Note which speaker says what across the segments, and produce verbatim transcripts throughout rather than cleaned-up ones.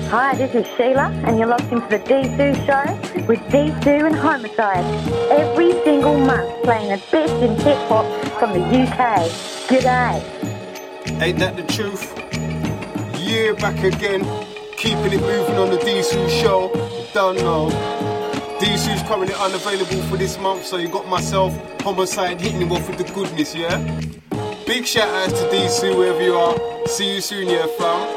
Speaker 1: Hi, this is Sheila, and you're locked into the D Sue Show with D Sue and Homicide. Every single month, playing the best in hip-hop from the U K. G'day.
Speaker 2: Ain't that the truth? Yeah, back again. Keeping it moving on the D Sue Show. Don't know. D Sue's currently unavailable for this month, so you got myself, Homicide, hitting him off with the goodness, yeah? Big shout out to D Sue wherever you are. See you soon, yeah, fam.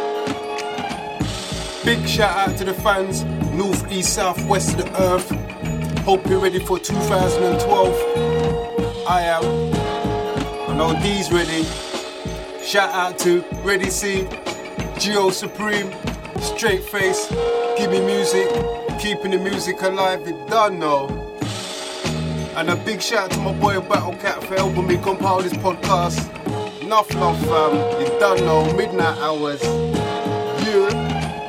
Speaker 2: Big shout out to the fans, north, east, south, west of the earth. Hope you're ready for two thousand twelve. I am. I know D's ready. Shout out to Ready C, Geo Supreme, Straight Face, Give Me Music, keeping the music alive, you done know. And a big shout out to my boy Battle Cat for helping me compile this podcast. Enough love, fam, you done know, midnight hours. Yeah.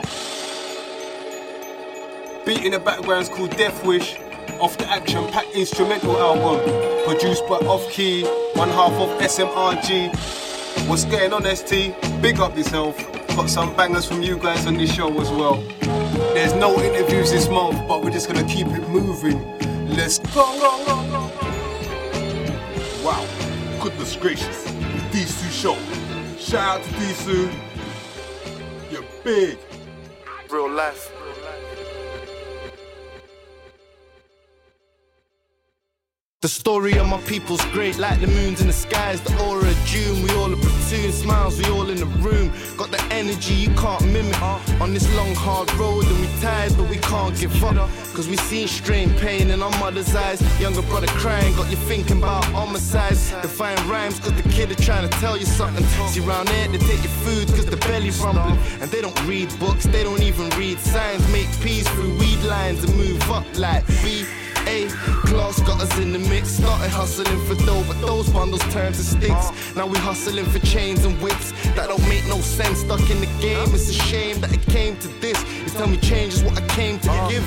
Speaker 2: Beat in the background's called Death Wish, off the Action Pack instrumental album, produced by Off Key, one half of S M R G. What's going on, S T? Big up yourself. Got some bangers from you guys on this show as well. There's no interviews this month, but we're just gonna keep it moving. Let's go!
Speaker 3: Wow, goodness gracious, the D Sue Show. Shout out to D Sue. You're big. Real life.
Speaker 4: The story of my people's great, like the moons in the skies, the aura of June. We all a platoon, smiles, we all in the room. Got the energy you can't mimic. On this long hard road and we tired, but we can't give up. Cause we seen strain, pain in our mother's eyes. Younger brother crying, got you thinking about homicides. Define rhymes cause the kid are trying to tell you something. See round there, they take your food cause the belly's rumbling. And they don't read books, they don't even read signs. Make peace through weed lines and move up like B. A class got us in the mix. Started hustling for dough, but those bundles turned to sticks. Now we hustling for chains and whips. That don't make no sense. Stuck in the game, it's a shame that it came to this. You tell me change is what I came to give.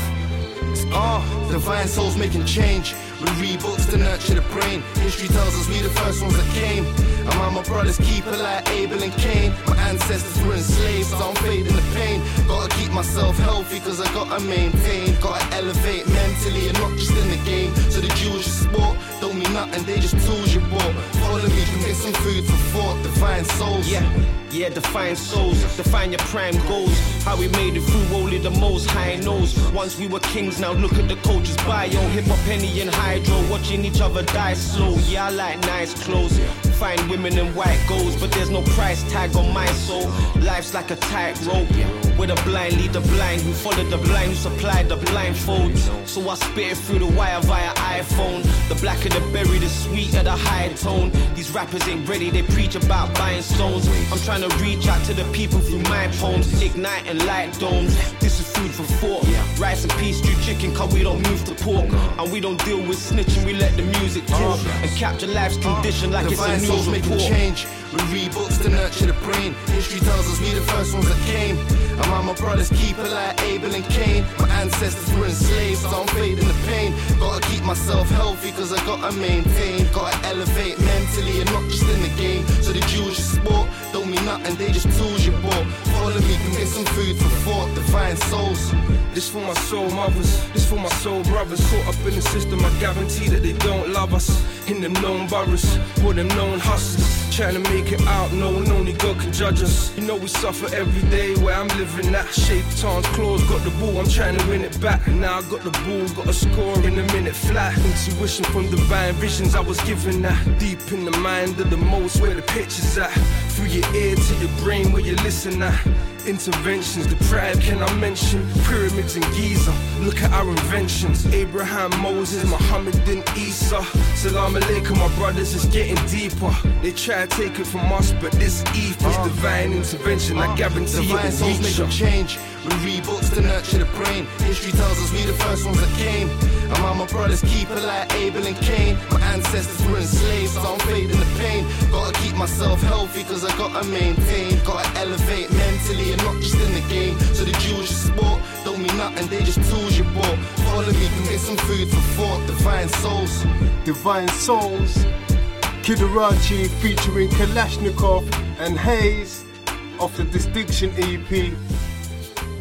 Speaker 4: Ah, uh, divine souls making change. We read books to nurture the brain. History tells us we the first ones that came. And my, my brothers keep it like Abel and Cain. My ancestors were enslaved, so I'm fading the pain. Gotta keep myself healthy cause I gotta maintain. Gotta elevate mentally and not just in the game. So the jewels you sport don't mean nothing, they just tools you bought. Follow me, you can get some food for thought. Divine souls.
Speaker 5: Yeah, yeah, define souls. Define your prime goals. How we made it through only the most high knows. Once we were kings, now look at the coach's bio. Hip hop, Penny and Hydro, watching each other die slow. Yeah, I like nice clothes. Fine women in white goals, but there's no price tag on my soul. Life's like a tightrope, with a blind lead the blind, who followed the blind, who supplied the blindfold. So I spit it through the wire via iPhone. The blacker the berry, the sweeter the high tone. These rappers ain't ready, they preach about buying stones. I'm trying to reach out to the people through my poems, ignite and light domes. This is food for thought. Rice and peas, stew chicken, cause we don't move the pork. And we don't deal with snitching, we let the music talk. And capture life's condition like it's a news report.
Speaker 4: Change. We read books to nurture the brain. History tells us we the first ones that came. And my, my brothers keep it like Abel and Cain. My ancestors were enslaved, so I'm fading the pain. Gotta keep myself healthy cause I gotta maintain. Gotta elevate mentally and not just in the game. So the jewels you sport don't mean nothing, they just tools you bought. Follow me, can get some food for thought. Divine souls.
Speaker 6: This for my soul mothers, this for my soul brothers. Caught up in the system, I guarantee that they don't love us. In them known boroughs, for them known hustlers. Trying to make it out, no one, only God can judge us. You know we suffer every day where I'm living that. Shaitan's claws, got the ball, I'm trying to win it back. Now I got the ball, got a score in a minute flat. Intuition from divine visions I was given that. Deep in the mind of the most, where the picture's at. Through your ear to your brain where you listen at. Interventions, the pride can I mention? Pyramids in Giza, look at our inventions. Abraham, Moses, Muhammad and Isa. Salam alaikum, my brothers, it's getting deeper. They try to take it from us, but this ethos, uh, divine intervention, uh, I guarantee
Speaker 4: divine
Speaker 6: it will
Speaker 4: souls
Speaker 6: reach
Speaker 4: make a change. We read books to nurture the brain. History tells us we the first ones that came. And my, my brothers keep it like Abel and Cain. My ancestors were enslaved, so I'm fading the pain. Gotta keep myself healthy cause I gotta maintain. Gotta elevate mentally and not just in the game. So the jewels you sport don't mean nothing, they just tools you bought. Follow me, can get some food for thought. Divine souls.
Speaker 2: Divine Souls, Kid Arachi featuring Kalashnikov and Hayes off the Distinction E P.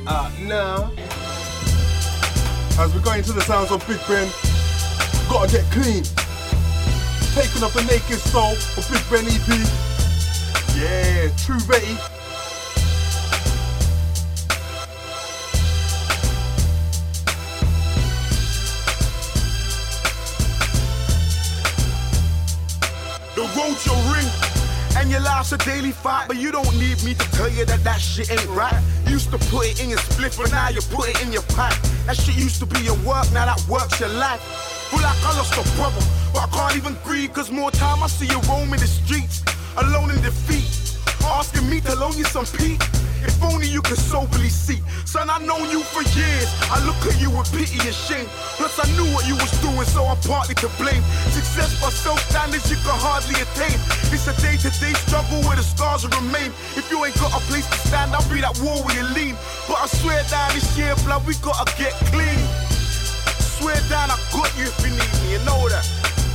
Speaker 2: out now.
Speaker 3: As we go into the sounds of Big Ben, gotta get clean. Taking up the naked soul of Big Ben E P. Yeah, true Betty.
Speaker 7: The road's your ring, and your life's a daily fight. But you don't need me to tell you that that shit ain't right. You used to put it in your spliff, but now you put it in your pipe. That shit used to be your work, now that work's your life. Feel like I lost a brother, but I can't even grieve, cause more time I see you roaming the streets, alone in defeat, asking me to loan you some peace. If only you could soberly see. Son, I've known you for years. I look at you with pity and shame. Plus I knew what you was doing, so I'm partly to blame. Success by self-standards you can hardly attain. It's a day-to-day struggle where the scars will remain. If you ain't got a place to stand, I'll be that wall where you lean. But I swear down this year, blood, we gotta get clean. Swear down, I got you if you need me, you know that.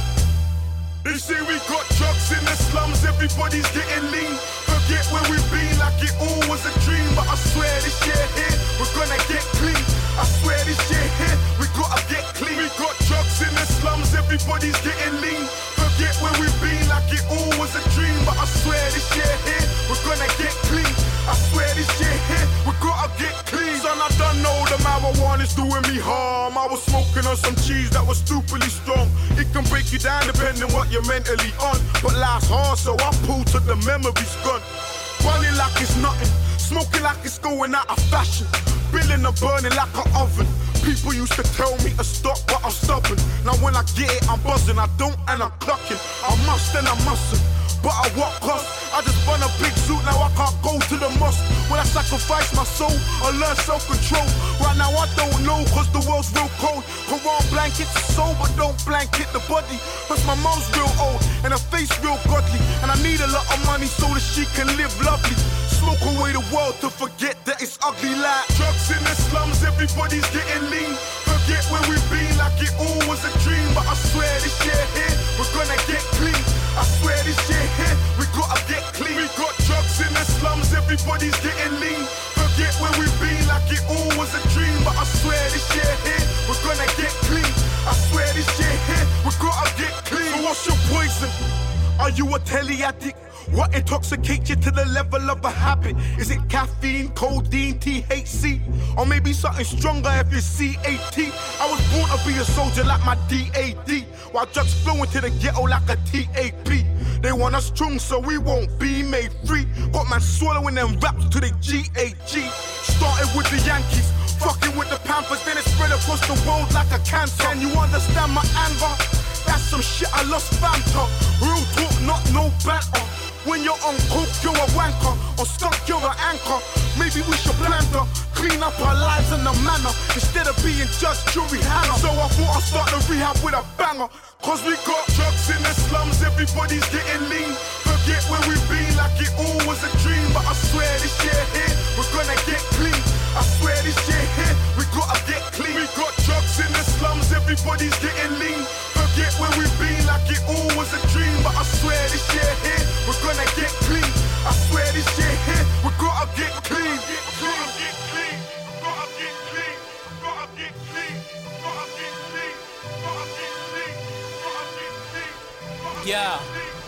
Speaker 7: They say we got drugs in the slums, everybody's getting lean. Forget where we've been like it all was a dream. But I swear this year here, we're gonna get clean. I swear this year here, we gotta get clean. We got drugs in the slums, everybody's getting lean. Forget where we've been like it all was a dream. But I swear this year here, we're gonna get clean. I swear this year here, we gotta get clean. Son, I don't know the marijuana's doing me harm. I was smoking on some cheese that was stupidly strong. It can break you down depending what you're mentally on. But life's hard, so I pull till the memory's gone. Running like it's nothing, smoking like it's going out of fashion. Billing and burning like an oven. People used to tell me to stop, but I'm stubborn. Now when I get it, I'm buzzing. I don't and I'm clucking. I must and I mustn't. But at what cost? I just run a big suit, now I can't go to the mosque. Will I sacrifice my soul or learn self-control? Right now I don't know, cause the world's real cold. Quran blankets the soul, but don't blanket the body. Cause my mom's real old, and her face real godly. And I need a lot of money so that she can live lovely. Smoke away the world to forget that it's ugly like drugs in the slums, everybody's getting lean. Forget where we've been like it all was a dream. But I swear this year here, we're gonna get clean. I swear this year here, we gotta get clean. We got drugs in the slums, everybody's getting lean. Forget where we've been like it all was a dream. But I swear this year here, we're gonna get clean. I swear this year here, we gotta get clean. So what's your poison? Are you a telly addict? What intoxicates you to the level of a habit? Is it caffeine, codeine, T H C? Or maybe something stronger if it's C A T? I was born to be a soldier like my D A D, while drugs flow into the ghetto like a T A P. They want us strong so we won't be made free. Got man swallowing them raps to the G A G. Started with the Yankees, fucking with the Panthers, then it spread across the world like a cancer. Can you understand my anger? That's some shit I lost banter. Real talk, not no banter. When you're on coke, you're a wanker. Or skunk, you're an anchor. Maybe we should plan to clean up our lives in a manner, instead of being judged, jury, hanger. So I thought I'd start the rehab with a banger. Cause we got drugs in the slums, everybody's getting lean. Forget where we've been like it all was a dream. But I swear this year here, we're gonna get clean. I swear this year here, we gotta get clean. We got drugs in the slums, everybody's getting lean. Forget where we've been like it all was a dream. But I swear this year here, we're gonna get clean. I swear this year here, we gotta get clean. Gotta get clean, gotta get clean, gotta get clean, gotta get clean, gotta get clean, gotta get clean.
Speaker 8: Yeah,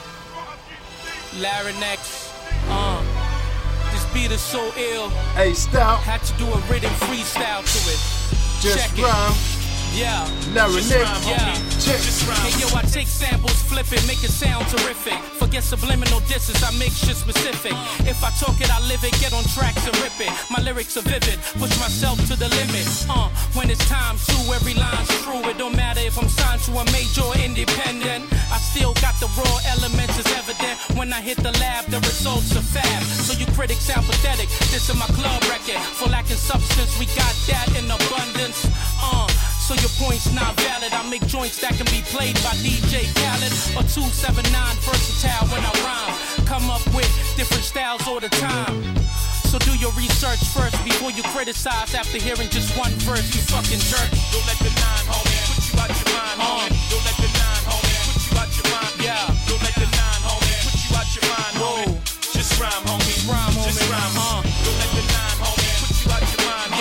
Speaker 8: Larynx, uh, this beat is so ill.
Speaker 2: Hey, stop.
Speaker 8: Had to do a written freestyle to it.
Speaker 2: Just
Speaker 8: Check
Speaker 2: rhyme.
Speaker 8: it. Yeah,
Speaker 2: Larynx.
Speaker 8: yeah.
Speaker 2: Check.
Speaker 8: Hey yo, I take samples, flip it, make it sound terrific. Forget subliminal disses, I make shit specific. If I talk it, I live it, get on tracks and rip it. My lyrics are vivid, push myself to the limit. Uh, when it's time to, every line's true. It don't matter if I'm signed to a major or independent. I still got the raw elements, it's evident. When I hit the lab, the results are fab. So you critics sound pathetic. This is my club record. For lacking substance, we got that in abundance. Uh, So your point's not valid. I make joints that can be played by D J Khaled or two seven nine, versatile when I rhyme. Come up with different styles all the time. So do your research first before you criticize. After hearing just one verse, you fucking jerk.
Speaker 7: Don't let the nine, homie, put you out your mind, homie. Don't let the nine, homie, put you out your mind.
Speaker 8: Yeah.
Speaker 7: Don't let the nine, homie, put you out your mind, homie.
Speaker 8: Whoa.
Speaker 7: Just rhyme, homie.
Speaker 8: Rhyme, homie.
Speaker 7: Just rhyme,
Speaker 8: Uh.
Speaker 7: Don't let the nine, homie, put you out your mind, homie.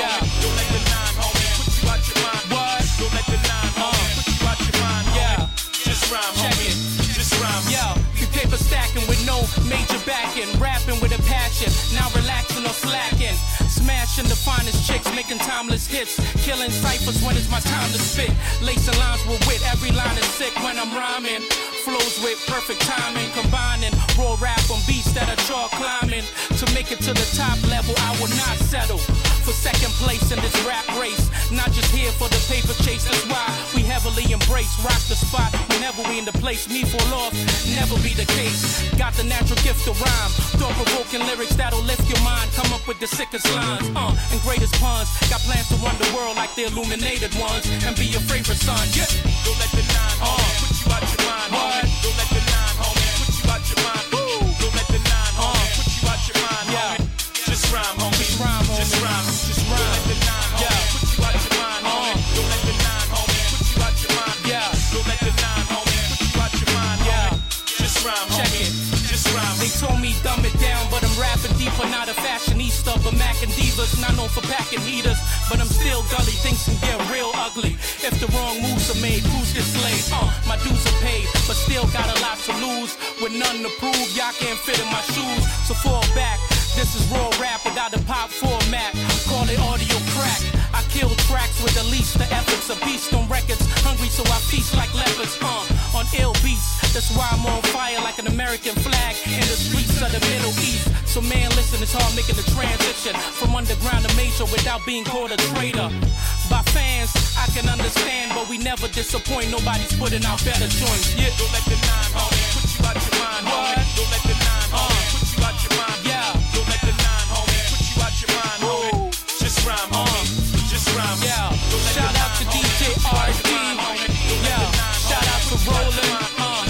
Speaker 8: Smashing the finest chicks, making timeless hits. Killing ciphers when it's my time to spit. Lacing lines with wit, every line is sick when I'm rhyming. Flows with perfect timing, combining raw rap on beats that are chalk climbing. To make it to the top level, I will not settle for second place in this rap race. Not just here for the paper chase, that's why we heavily embrace. Rock the spot whenever we in the place. Me fall off, never be the case. Got the natural gift to rhyme. Thought-provoking lyrics that'll lift your mind. Come up with the sickest lines, uh, and greatest puns. Got plans to run the world like the illuminated ones. And be your favorite son, yeah. Don't let the nine, uh, put you out your mind, what? Don't let the nine, homie, put you out your mind. Ooh. Don't let the nine, homie, uh, put you out your mind, yeah. Homie. Just rhyme, homie. Just rhyme, homie. Just rhyme, just rhyme. Don't let the nine, homie, yeah. Put you out your mind, uh. homie. Don't let the nine, homie, put you out your mind, yeah. Don't let the nine, homie, put you out your mind, yeah. Homie. Just rhyme, homie. Check it. Just rhyme. They told me dumb it down, but I'm rapping deeper. Not a fashionista, but Mac and Divas. Not known for packing heaters, but I'm still gully. Things can get real ugly if the wrong moves are made. Who's get slayed? Uh, my dues are paid, but still got a lot to lose. With none to prove, y'all can't fit in my shoes. So fall back. This is raw rap without a pop format. Call it audio crack. I kill tracks with the least the efforts. A beast on records, hungry so I feast like leopards. Uh, on ill beats, that's why I'm on fire like an American flag in the streets of the Middle East. So man, listen, it's hard making the transition from underground to major without being called a traitor. By fans, I can understand, but we never disappoint. Nobody's putting out better joints. Yeah. Don't let the nine, homie, put you out your mind. What? Homie. Don't let the nine, homie, uh, put you out your mind. Yeah. Don't let the nine, homie, put you out your mind, homie. Just rhyme, homie. Uh, Just rhyme. Yeah. Shout out to D J R D. Yeah. Shout out to Roland. Uh,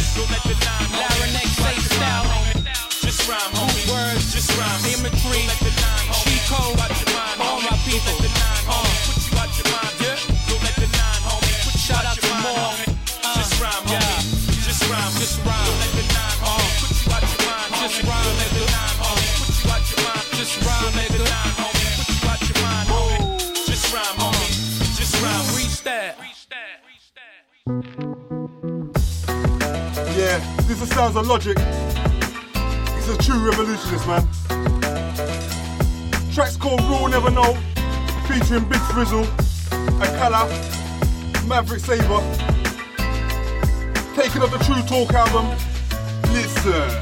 Speaker 8: Larynx A-Style. Just rhyme, homie. Words. Just rhyme. Imagery. Chico. All my people. Uh, put you out your mind. Yeah. Don't let the nine, homie. Put you Shout out to more. Uh, just rhyme, homie. Yeah. Just rhyme. Just rhyme. Don't let the nine, homie. Put you out your mind. Just rhyme, nigga. Put you out your mind. Just rhyme, nigga. Put you out your mind, homie. Just rhyme, homie. Just rhyme. Reach that.
Speaker 3: Yeah, this is Sounds of Logic. He's a true revolutionist, man. Track's called Rule Never Know, featuring Big Frizzle, Akala, Maverick Sabre. Taking up the True Talk album. Listen.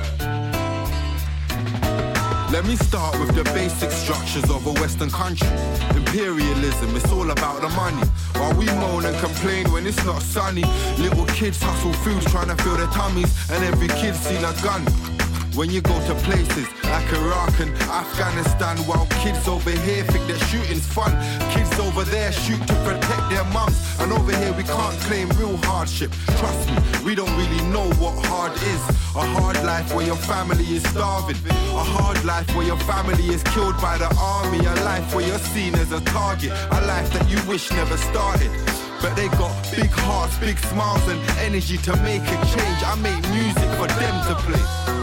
Speaker 9: Let me start with the basic structures of a Western country. Imperialism, it's all about the money. While we moan and complain when it's not sunny, little kids hustle food trying to fill their tummies, and every kid's seen a gun. When you go to places like Iraq and Afghanistan, while kids over here think that shooting's fun, kids over there shoot to protect their mums, and over here we can't claim real hardship. Trust me, we don't really know what hard is. A hard life where your family is starving, a hard life where your family is killed by the army, a life where you're seen as a target, a life that you wish never started. But they got big hearts, big smiles and energy to make a change. I make music for them to play.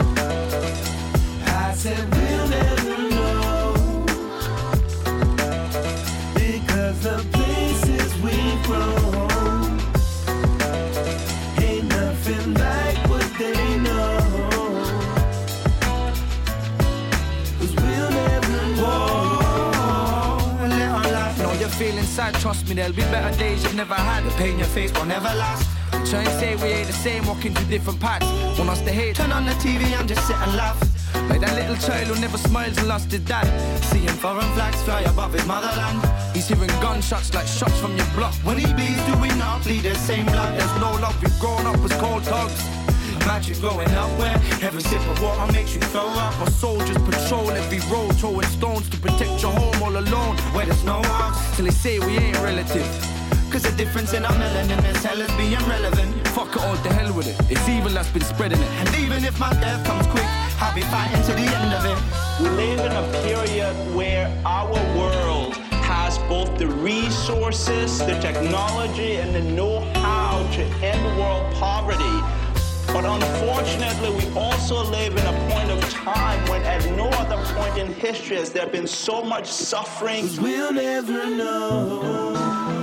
Speaker 10: I said we'll never know, because the places we've grown ain't nothing like what they know. Cause we'll never know. Let our life know you're feeling sad, trust me, there'll be better days you've never had. The pain your face will never last. Try and say we ain't the same, walking through different paths. Want us to hate, turn on the T V and just sit and laugh. Like that little child who never smiles and lost his dad. Seeing foreign flags fly above his motherland. He's hearing gunshots like shots from your block. When he bleeds, do we not bleed the same blood? There's no love, we've grown up as cold dogs. Imagine growing up where every sip of water makes you throw up. Our soldiers patrol every road, throwing stones to protect your home all alone, where there's no house. Till they say we ain't relative. Cause the difference in our melanin is hell is being relevant.
Speaker 11: Fuck it all, to hell with it. It's evil that's been spreading it.
Speaker 10: And even if my death comes quick, I'll be fighting to the end of it.
Speaker 12: We live in a period where our world has both the resources, the technology, and the know-how to end world poverty. But unfortunately, we also live in a point of time when at no other point in history has there been so much suffering.
Speaker 10: Cause we'll never know.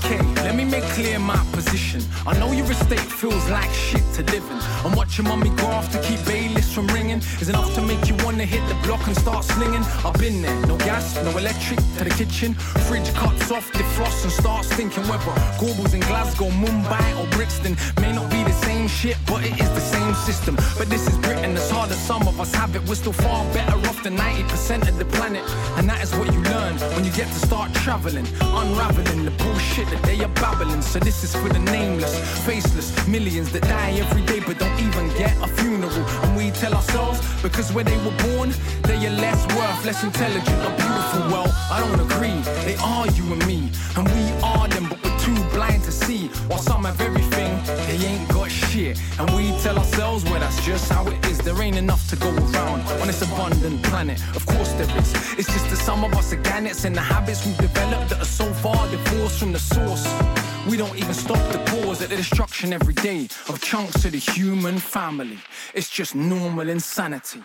Speaker 11: Okay, let me make clear my position. I know your estate feels like shit to live in, and watching mommy graph to keep bailiffs from ringing is enough to make you wanna hit the block and start slinging. I've been there, no gas, no electric to the kitchen. Fridge cuts off, defrost and starts thinking whether Gorbals in Glasgow, Mumbai or Brixton may not be the same shit, but it is the same system. But this is Britain, as hard as some of us have it, we're still far better off than ninety percent of the planet. And that is what you learn when you get to start traveling, unraveling the bullshit that they are babbling. So this is for the nameless, faceless, millions that die every day but don't even get a funeral. And we tell ourselves because where they were born, they are less worth, less intelligent or beautiful. Well, I don't agree, they are you and me, and we are them, but we're too blind to see. While some have everything, they ain't got shit. And we tell ourselves, well, that's just how it is. There ain't enough to go around on this abundant planet. Of course there is. It's just that some of us are gannets, and the habits we've developed that are so far divorced from the source. We don't even stop the cause at the destruction every day of chunks of the human family. It's just normal insanity.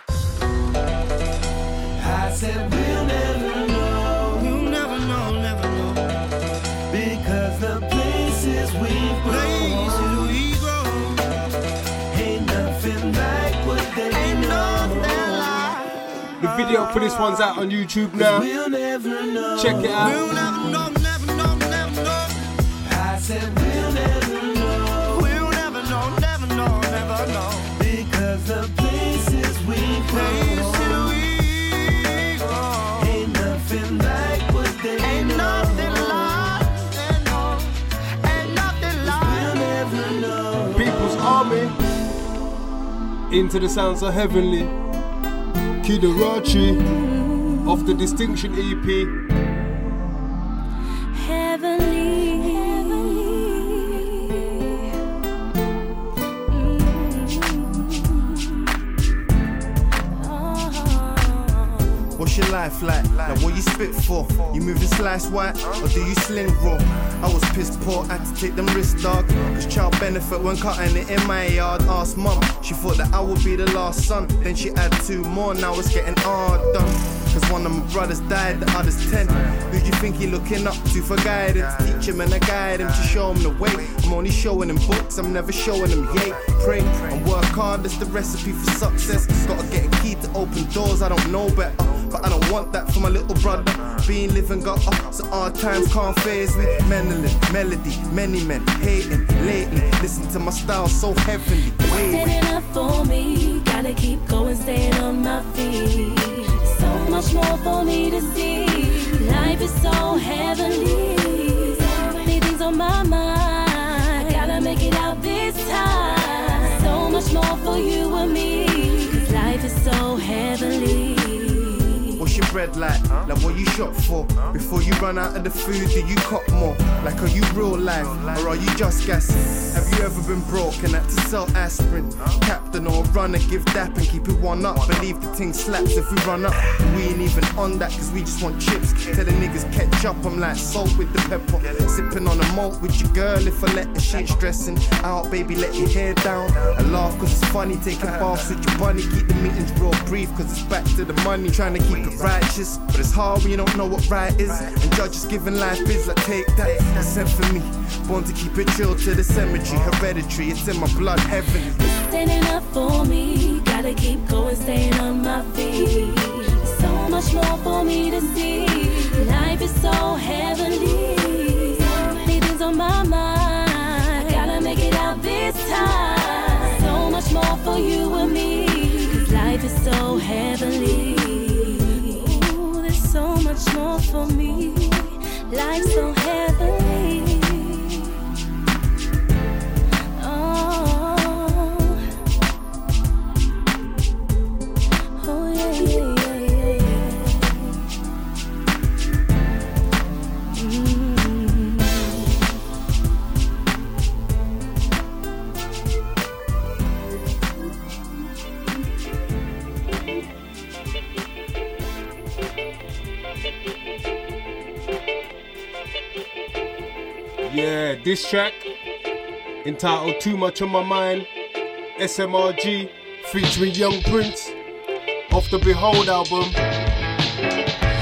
Speaker 10: I said we'll never know, we'll never know, never know, because the places we've grown, places we grow, ain't nothing like what they ain't know.
Speaker 2: The video for this one's out on YouTube now.
Speaker 10: We'll never know.
Speaker 2: Check it out.
Speaker 10: We'll never know, never know, never know. I said we'll never know. We'll never know, never know, never know. Because the places we go, ain't nothing like what they ain't know. Nothing like, ain't no, ain't nothing like. We'll never know.
Speaker 2: People's Army. Into the Sounds of Heavenly. Kidarachi of the Distinction E P.
Speaker 13: Heavenly,
Speaker 4: What's your life like? Like what you spit for? You moving slice white or do you sling raw? I was pissed poor, had to take them risks, dog. Cause child benefit when cutting it in my yard. Asked mum, she thought that I would be the last son. Then she had two more, now it's getting hard done. Cause one of my brothers died, the other's ten. Who do you think he looking up to for guidance? Teach him and I guide him to show him the way. I'm only showing him books, I'm never showing him yay. Pray and work hard, that's the recipe for success. Gotta get a key to open doors, I don't know better. But I don't want that for my little brother. Being living got up, so hard times can't phase me. Menelin, melody, many men hating lately. Listen to my style so heavenly.
Speaker 13: standing up for me. Gotta keep going, staying on my feet. So much more for me to see. Life is so heavenly. So many things on my mind. I gotta make it out this time. So much more for you and me. 'Cause life is so heavenly.
Speaker 4: What's your bread like? Like what you shop for? Before you run out of the food, do you cop more? Like are you real life? Or are you just gassing? Have you ever been broke and had to sell aspirin? Captain or runner, give dap and keep it one up. Believe the thing slaps if we run up. We ain't even on that cause we just want chips. Tell the niggas catch up, I'm like salt with the pepper. Sipping on a malt with your girl if I let the shit stressing out, baby, let your hair down. I laugh cause it's funny, taking baths with your bunny. Keep the meetings real brief cause it's back to the money. Trying to keep it righteous, but it's hard when you don't know what right is. And judges giving life is like take that. It's sent for me, born to keep it chill to the cemetery. Hereditary, it's in my blood, heavenly.
Speaker 13: Standing up for me, gotta keep going, staying on my feet. So much more for me to see. Life is so heavenly. So many things on my mind. I gotta make it out this time. So much more for you and me. 'Cause life is so heavenly. Ooh, there's so much more for me. Life's so heavenly.
Speaker 2: Yeah, this track entitled Too Much On My Mind, S M R G featuring Young Prince off the Behold album.
Speaker 14: Trains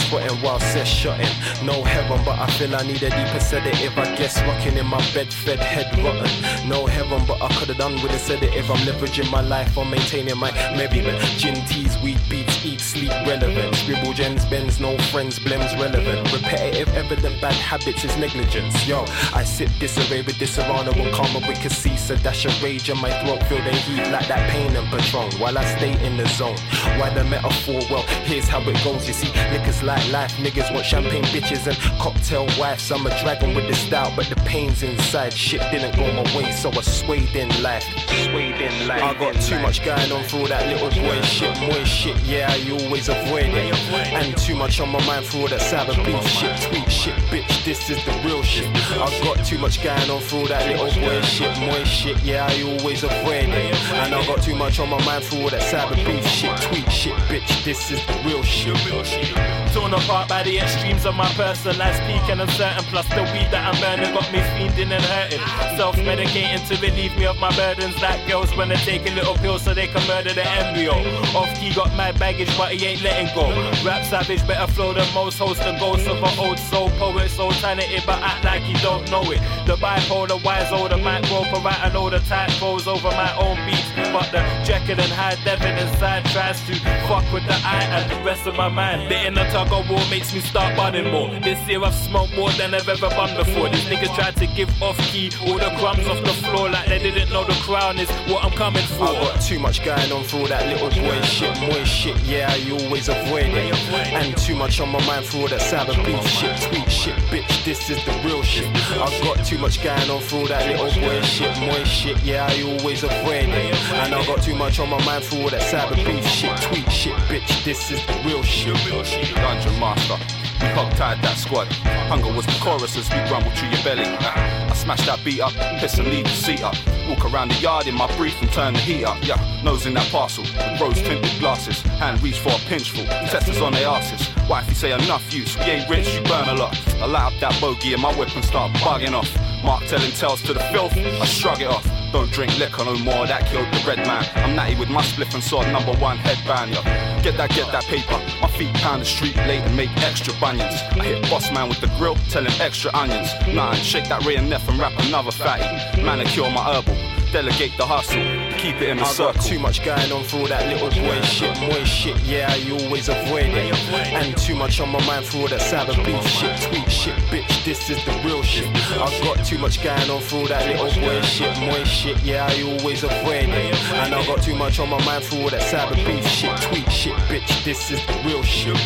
Speaker 14: spotting while set shutting. No heaven, but I feel I need a deeper sedative. I guess rocking in my bed, fed head rotten. No heaven, but I could've done with a sedative. I'm leveraging my life on maintaining my merriment. Gin teas, weed beats, eat, sleep, relevant. Scribble gens, bends, no friends, blems, relevant. Repetitive, evident bad habits is negligence. Yo, I sit disarray with disarana when karma wicked cease. A dash of rage in my throat, feel the heat like that pain and Patron. While I stay in the zone, why the metaphor? Well, here's how it goes. You see, niggas like life, niggas want champagne bitches and cocktail wives. I'm a dragon with the style, but the pain's inside. Shit didn't go my way, so I swayed in life. Swayed in life. I got too much going on for all that little boy shit, moist shit. Yeah, I always avoid it. And too much on my mind for all that cyber beef shit, tweet shit, bitch. This is the real shit. I got too much going on for all that little boy shit, moist shit. Yeah, I always avoid it. And I got too much on my mind for all that cyber beef shit, tweet shit, bitch. This is the real shit.
Speaker 15: Torn apart by the extremes of my personal life, peak and uncertain. Plus the weed that I'm burning got me fiending and hurting. Self-medicating to relieve me of my burdens, like girls when they take a little pill so they can murder the embryo. Off-key got mad baggage, but he ain't letting go. Rap savage, better flow than most. Host the ghost of an old soul poet, so talented, but act like you don't know it. The bipolar, wise older mic roper, right? I know the type goes over my own beats, but the Jekyll and Hyde Devin inside tries to fuck with the eye and the rest of my mind. The inner tug of war makes me start budding more. This year I've smoked more than I've ever bun before. These niggas tried to give off key all the crumbs off the floor like they didn't know the crown is what I'm coming for.
Speaker 14: I got too much going on for all that little boy shit, moist shit. Yeah, I always avoid it. And too much on my mind for all that cyber beef shit, tweet shit, bitch. This is the real shit. I got too much going on for all that little boy shit, moist shit. Yeah, I always avoid it. And I got too much on my mind for all that cyber beef shit, tweet shit, bitch. This is the real shit.
Speaker 16: Dungeon Master, we hog-tied that squad. Hunger was the chorus as we rumbled through your belly. I smashed that beat up, piss and leave the seat up. Walk around the yard in my brief and turn the heat up. Yeah, nose in that parcel, rose tinted glasses. Hand reach for a pinchful, testers on their asses. Wifey say enough use, we ain't rich, you burn a lot. I light up that bogey and my weapon start bugging off. Mark telling tales to the filth, I shrug it off. Don't drink liquor no more, that killed the red man. I'm natty with my spliff and saw number one headband, yo. Get that, get that paper. My feet pound the street late and make extra bunions. I hit boss man with the grill, tell him extra onions. Nah, shake that Ray and Neff and wrap another fatty. Manicure my herbal, delegate the hustle. Keep it in the
Speaker 14: I
Speaker 16: circle.
Speaker 14: got too much going on for all that little boy shit, moist shit. Yeah, I always avoid it. And too much on my mind for all that cyber beef shit, tweet shit, bitch. This is the real shit. I got too much going on for all that little boy shit, moist shit. Yeah, I always avoid it. And I got too much on my mind for all that cyber beef shit, tweet shit, bitch. This is the real shit.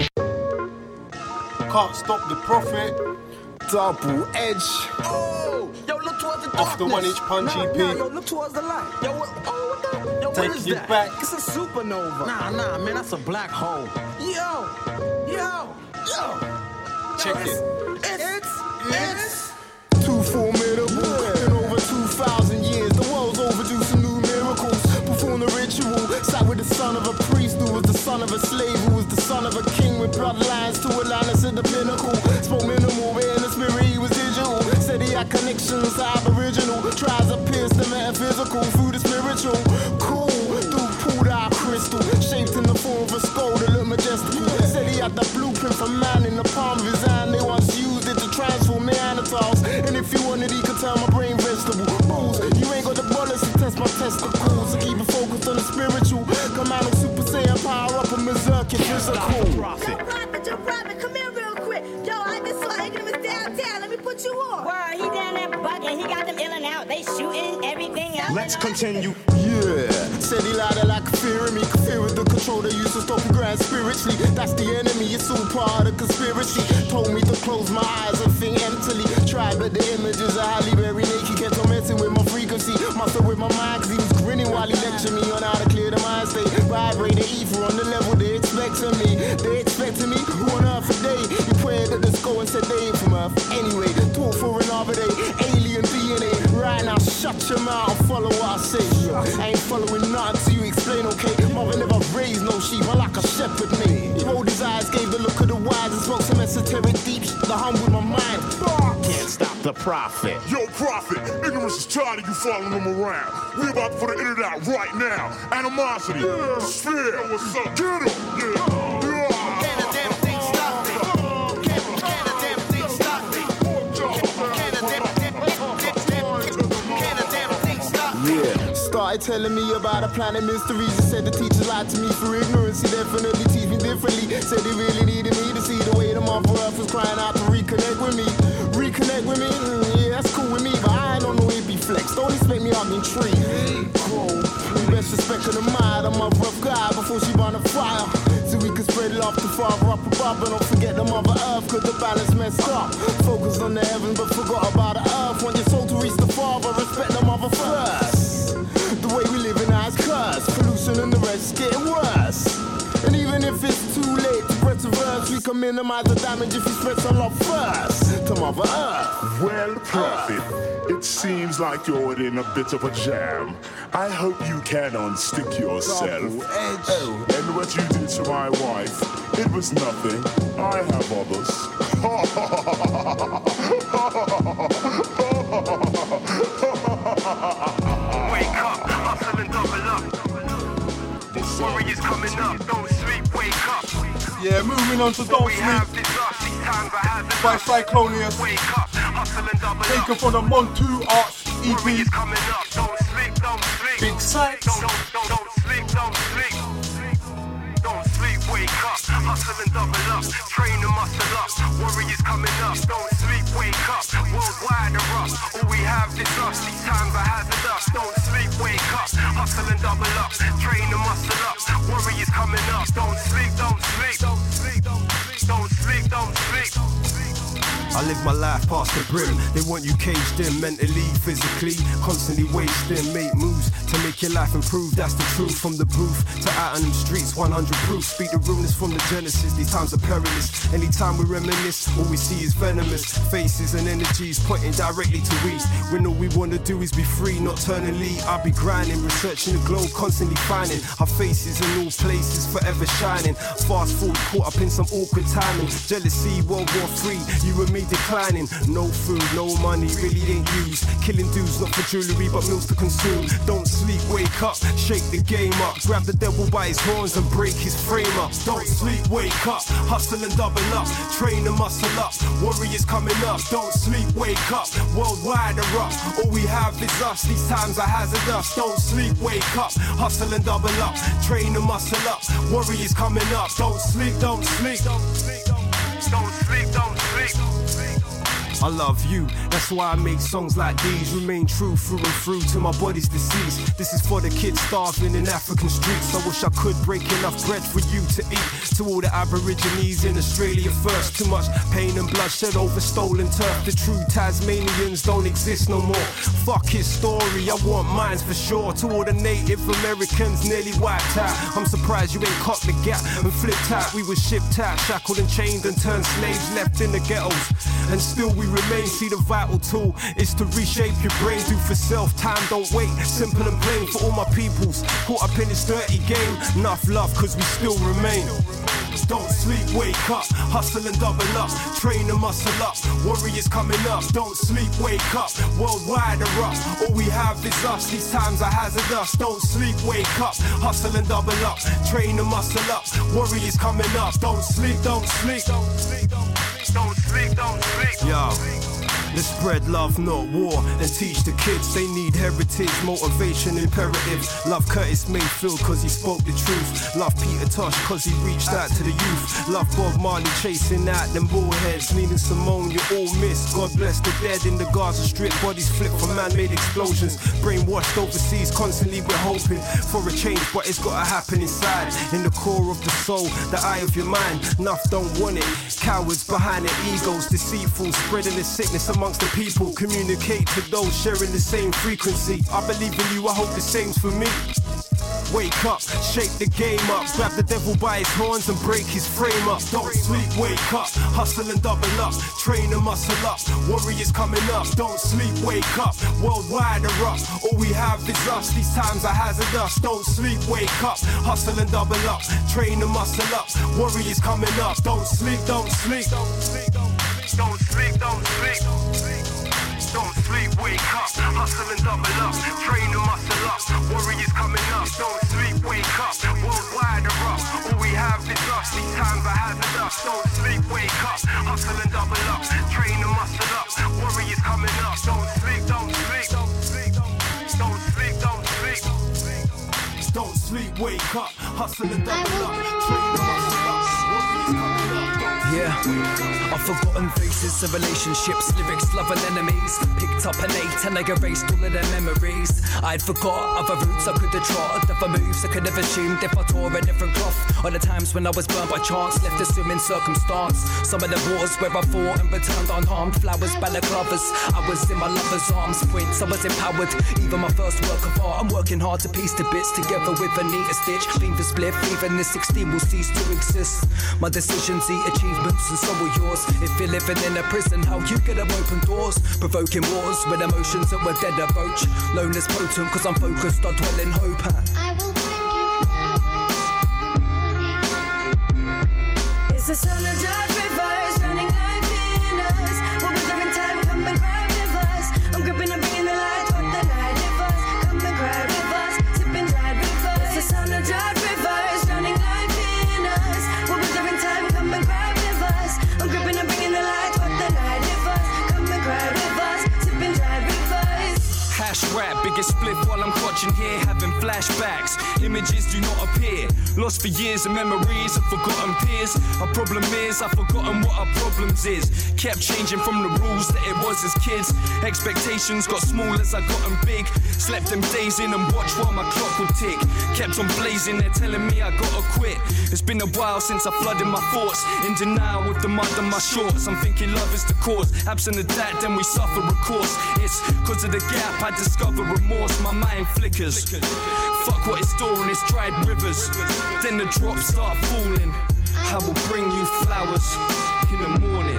Speaker 2: Can't stop the prophet.
Speaker 17: Double edge.
Speaker 2: Oh, yo, look towards the darkness. Off the one inch punch E P.
Speaker 17: Nah, nah, yo, look towards the light. Yo, what, oh, what the? Yo, what
Speaker 2: Taking
Speaker 17: is
Speaker 2: you
Speaker 17: that?
Speaker 2: back.
Speaker 17: It's a supernova. Nah, nah, man, that's a black hole. Yo, yo, yo.
Speaker 2: Check
Speaker 17: yo,
Speaker 2: it.
Speaker 17: It's, it's, it's too formidable. In over two thousand years, the world's overdue some new miracles. Perform the ritual. Sat with the son of a priest who was the son of a slave, who was the son of a king with bloodlines to Atlantis at the pinnacle. Spoke minimal, but in the spirit he was digital. Said he had connections to aboriginal. Tries to pierce the metaphysical through the spiritual. Cool, through pulled out crystal, shaped in the form of a skull that looked majestical. Said he had the blueprint for man in the palm of his hand. They once used it to transform Neanderthals. And if he wanted, he could turn my brain vegetable. Bulls, you ain't got the bullets to test my testicles. So keep it focused on the spiritual. Commanding Super Saiyan power up and berserk and physical.
Speaker 18: Yo, Prophet, yo, Prophet, come here real quick. Yo, I just saw him was downtown. Let me put you on.
Speaker 19: Word, he down there bugging. He got them in and out. They shooting everything else.
Speaker 17: Let's continue. Yeah, said he lied like fearing me. Fear with the control they used to stop you grind spiritually. That's the enemy, it's all part of the conspiracy. Told me to close my eyes and think emptily. Tried, but the images of Halle Berry naked kept on messing with my frequency. Muscle with my mind, cause he was grinning while he lectured me on how to clear the mind state. Vibrate the ether on the level they expecting me. They expecting me, who on earth a day? You prayed at the skull and said they ain't from earth. Anyway, talk for another day. Alien D N A. Right now, shut your mouth and follow what I say. I ain't following nothing till you explain, okay? Mother never raised no sheep, I like a shepherd, mate. He rolled his eyes, gave the look of the wise, and spoke some esoteric deep shit that humbled my mind. Can't stop the prophet.
Speaker 7: Yo, prophet, ignorance is tired of you following them around. We about to put an internet out right now. Animosity, yeah. Sphere, what's up? Get him, yeah. yeah.
Speaker 17: Can a damn thing stop started telling me about a planet mysteries. He said the teachers lied to me for ignorance. He definitely teach me differently. Said he really needed me to see the way the mother earth was crying out to reconnect with me. Reconnect with me? Mm, yeah, that's cool with me, but I don't know it be flex. Don't expect me out in tree. Cool. We best respect her to mind. I'm a rough guy before she burn a fire. So we can spread love to father up above. But don't forget the mother earth, cause the balance messed up. Focus on the heavens, but forgot about the earth. Want your soul to reach the father, respect the mother first. The way we live in now is cursed. Pollution and the rest is getting worse. And even if it's too late to press reverse, we can minimize the damage if we spread some love first to Mother Earth.
Speaker 20: Well, Prophet, it seems like you're in a bit of a jam. I hope you can unstick yourself. Oh, and what you did to my wife, it was nothing. I have others.
Speaker 21: Wake up, hustle and double up. Warriors coming up, don't sleep, wake up.
Speaker 3: Yeah, moving on to Don't Sleep by Cyclonius.
Speaker 21: Wake up, hustle and double up.
Speaker 3: Taken from the Montu Arts E P.
Speaker 21: Warriors coming up, don't sleep, don't sleep.
Speaker 3: Big sights.
Speaker 21: Don't, don't, don't, don't sleep, don't sleep. Don't sleep, wake up, hustle and double up. Train and muscle up. Warriors coming up, don't sleep, wake up. Worldwide are up, all we have is us. These times are hazardous. Don't sleep, wake up, hustle and double up. Train and muscle up. Warriors coming up, don't sleep, don't sleep. Don't sleep, don't sleep. Don't sleep, don't sleep.
Speaker 5: I live my life past the brim. They want you caged in mentally, physically, constantly wasting. Make moves to make your life improve. That's the truth. From the booth to out on them streets, one hundred proof. Speak the realness from the genesis. These times are perilous. Anytime we reminisce, all we see is venomous faces and energies pointing directly to we. When all we wanna do is be free, not eternally. I'll be grinding, researching the globe, constantly finding our faces in all places, forever shining. Fast forward, caught up in some awkward timing. Jealousy, World War Three. You and me declining. No food, no money, really ain't used. Killing dudes not for jewelry but meals to consume. Don't sleep, wake up, shake the game up. Grab the devil by his horns and break his frame up. Don't sleep, wake up, hustle and double up. Train and muscle up, warriors coming up. Don't sleep, wake up, worldwide are up. All we have is us, these times are hazardous. Don't sleep, wake up, hustle and double up. Train and muscle up, warriors coming up. Don't sleep, don't sleep. Don't sleep, don't sleep, don't sleep. I love you, that's why I make songs like these. Remain true through and through to my body's disease. This is for the kids starving in African streets. I wish I could break enough bread for you to eat. To all the Aborigines in Australia first. Too much pain and bloodshed over stolen turf. The true Tasmanians don't exist no more. Fuck his story, I want mines for sure. To all the Native Americans nearly wiped out. I'm surprised you ain't caught the gap and flipped out. We were shipped out, shackled and chained and turned slaves, left in the ghettos. And still we remain. See, the vital tool is to reshape your brain. Do for self, time don't wait. Simple and plain for all my peoples caught up in this dirty game. Enough love cause we still remain. Don't sleep, wake up, hustle and double up. Train and muscle up, warriors coming up. Don't sleep, wake up, worldwide are up. All we have is us, these times are hazardous. Don't sleep, wake up, hustle and double up. Train and muscle up, warriors coming up. Don't sleep, don't sleep. Don't sleep, don't sleep. Don't sleep, don't sleep. Yo. Let's spread love, not war, and teach the kids they need heritage, motivation, imperative. Love Curtis Mayfield cause he spoke the truth. Love Peter Tosh cause he reached out to the youth. Love Bob Marley chasing out them bullheads. Nina Simone, you all missed. God bless the dead in the Gaza Strip. Bodies flipped from man-made explosions. Brainwashed overseas, constantly we're hoping for a change, but it's gotta happen inside. In the core of the soul, the eye of your mind. Enough don't want it. Cowards behind their egos, deceitful, spreading the sickness amongst the people. Communicate to those sharing the same frequency. I believe in you, I hope the same's for me. Wake up, shake the game up. Grab the devil by his horns and break his frame up. Don't sleep, wake up, hustle and double up. Train and muscle up, warriors coming up. Don't sleep, wake up, worldwide are up. All we have is us, these times are hazardous. Don't sleep, wake up, hustle and double up. Train and muscle up, warriors coming up. Don't sleep, don't sleep. Don't sleep, don't sleep. Don't sleep, don't sleep. Don't sleep, wake up, hustle and double up. Train and muscle up, warriors coming up. Don't sleep, wake up, worldwide are up. All we have is us, these times are hazardous. Don't sleep, wake up, hustle and double up. Train and muscle up, warriors coming up. Don't sleep, don't sleep. Don't sleep, don't sleep. Don't sleep, don't sleep.
Speaker 1: wake up, hustle and double up, train and muscle up, warriors coming up.
Speaker 10: Yeah, I've forgotten faces of relationships, lyrics, love and enemies. Picked up an eight and I erased all of their memories. I'd forgot other routes I could have trod, other moves I could have assumed if I tore a different cloth. Or the times when I was burned by chance, left assuming circumstance. Some of the wars where I fought and returned unharmed, flowers, balaclavas. I was in my lover's arms, points I was empowered. Even my first work of art, I'm working hard to piece the bits together with a neater stitch. Being for spliff, even this sixteen will cease to exist. My decisions eat achievements and so will yours. If you're living in a prison, how you get them open doors? Provoking wars with emotions that were dead approach. Known as potent cause I'm focused, I dwell in hope. I will
Speaker 22: It's the sound of dry rivers running life in us. What was there in time, come and cry with us. I'm gripping and bringing the light, what the night of us. Come and cry with us, sipping dry rivers. It's the sound of dry rivers running life in us. What was there in time, come and cry with us. I'm gripping and bringing the light, what the night of us. Come and cry with us, sipping dry rivers.
Speaker 10: Hash rap, biggest split while I'm clutching here, having flashbacks. Images do not appear. Lost for years of memories of forgotten peers. Our problem is I've forgotten what our problems is. Kept changing from the rules that it was as kids. Expectations got small as I gotten big. Slept them days in and watched while my clock would tick. Kept on blazing, they're telling me I gotta quit. It's been a while since I flooded my thoughts. In denial with the mud on my shorts. I'm thinking love is the cause. Absent of that, then we suffer recourse. It's cause of the gap I discover remorse. My mind flickers. Fuck what is storing its dried rivers. Then the drops start falling. I will bring you flowers in the morning.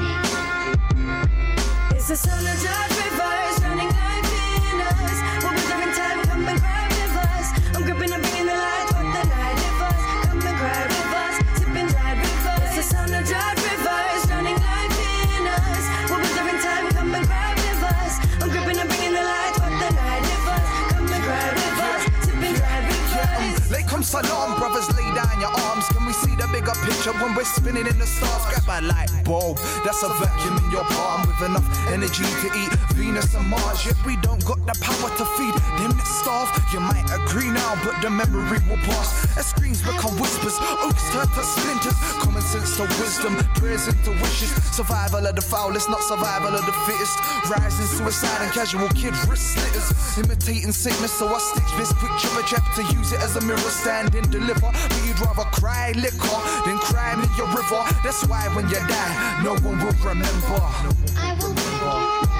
Speaker 22: It's the sound of dry rivers running life in us. What was there in time, come and cry with us. I'm gripping and bringing the light, what the night of us. Come and cry with us, sipping dry rivers. It's the sound of dry rivers running life in us. What was there in time, come and cry with us. I'm gripping and bringing the light, what the night of us. Come and cry with us, sipping dry rivers.
Speaker 10: Late come salam, brothers lay down your arms. Can we see the bigger picture when we're spinning in the stars? Grab a light bulb, that's a vacuum in your palm. With enough energy to eat Venus and Mars. Yet we don't got the power to feed them that starve. You might agree now, but the memory will pass. As screams become whispers, oaks turn to splinters. Common sense to wisdom, prayers into wishes. Survival of the foulest, not survival of the fittest. Rising suicide and casual kid wrist slitters. Imitating sickness, so I stitch this quick chipper chap to use it as a mirror stand and deliver. But you'd rather cry liquor than cry me your river. That's why when you die, no one will remember. I will remember.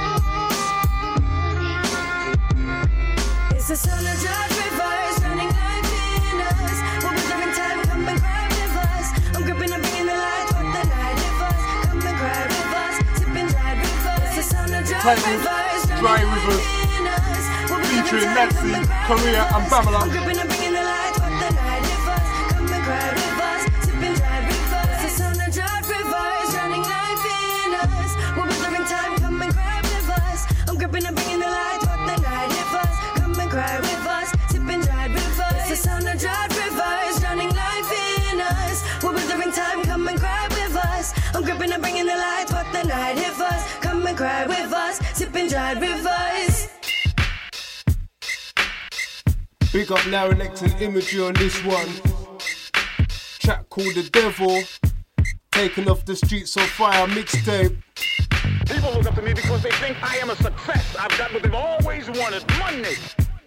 Speaker 22: It's the sound of dry rivers running life in us. What was there in time, come and cry with us. I'm gripping and bringing the light, what the night of us. Come and cry with us, sipping dry rivers. It's the sound of dry rivers
Speaker 3: Dry
Speaker 22: running
Speaker 3: Rivers,
Speaker 22: life in us. What was there in
Speaker 3: featuring
Speaker 22: time,
Speaker 3: Nancy,
Speaker 22: come and cry
Speaker 3: Korea
Speaker 22: with
Speaker 3: and
Speaker 22: us.
Speaker 3: Pamela.
Speaker 22: I'm gripping and bringing the light, what the night of us. Come and cry with us, sipping dry rivers. It's the sound of dry rivers running life in us. What was there in time, come and cry with us. I'm gripping and bringing the light, what the night of us. Come and cry with us, sipping dry rivers. It's the sound of dry rivers running life in us. What was there in time, come and cry with us. I'm gripping and bringing the light, what the night of us. Come and cry with us, sipping dry rivers.
Speaker 2: Big up Larynx and Imagery on this one. Track called The Devil. Taking off the Streets on Fire mixtape.
Speaker 23: People look up to me because they think I am a success. I've got what they've always wanted, money.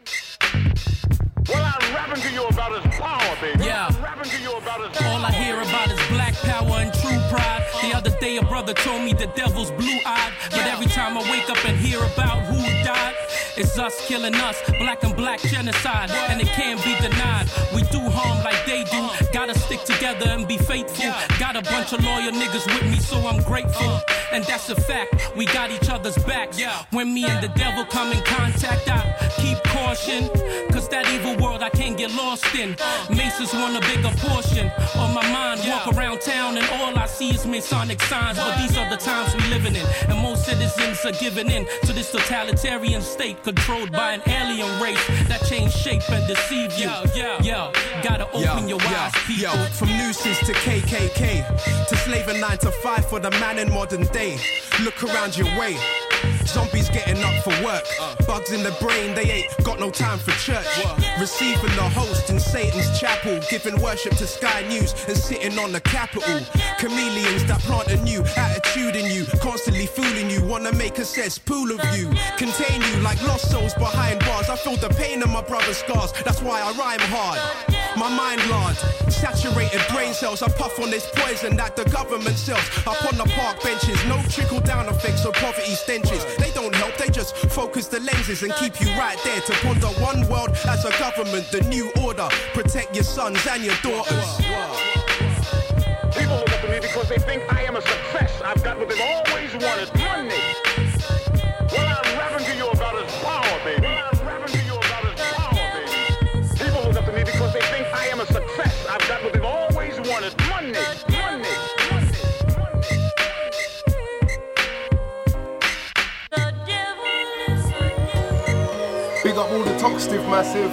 Speaker 23: What I'm rapping to you about is power, baby.
Speaker 8: Yeah.
Speaker 23: What I'm rapping to you about is
Speaker 8: All I hear about is black power and true pride. The other day a brother told me the devil's blue-eyed. But every time I wake up and hear about who died, it's us killing us, black and black genocide. And it can't be denied. We do harm like they do. Gotta stick together and be faithful. Got a bunch of loyal niggas with me, so I'm grateful. And that's a fact, we got each other's backs. When me and the devil come in contact, I keep caution. Cause that evil world I can't get lost in. Masons want a bigger portion on my mind. Walk around town and all I see is Masonic signs. But these are the times we living in, and most citizens are giving in to this totalitarian state controlled by an alien race that change shape and deceive you. Yo, yo, gotta open your eyes, people.
Speaker 1: Yo, from nuisance to K K K, to slave and nine to five for the man in modern day. Look around your way.
Speaker 6: Zombies getting up for work. Bugs in the brain, they ain't got no time for church. Receiving the host in Satan's chapel, giving worship to Sky News and sitting on the Capitol. Chameleons that plant a new attitude in you, constantly fooling you, wanna make a cesspool of you. Contain you like lost souls behind bars. I feel the pain of my brother's scars, that's why I rhyme hard. My mind lard, saturated brain cells. I puff on this poison that the government sells. Up on the park benches, no trickle down effects or poverty stenches. They don't help, they just focus the lenses and keep you right there to ponder one world as a government, the new order. Protect your sons and your daughters.
Speaker 23: People look up to me because they think I am a success. I've got what they've always wanted, money. Well, I'm rapping to you about his power, baby. Well, I'm rapping to you about his power, baby. People look up to me because they think I am a success. I've got what they've always wanted, money, money.
Speaker 2: Big up all the Toxtive Massive.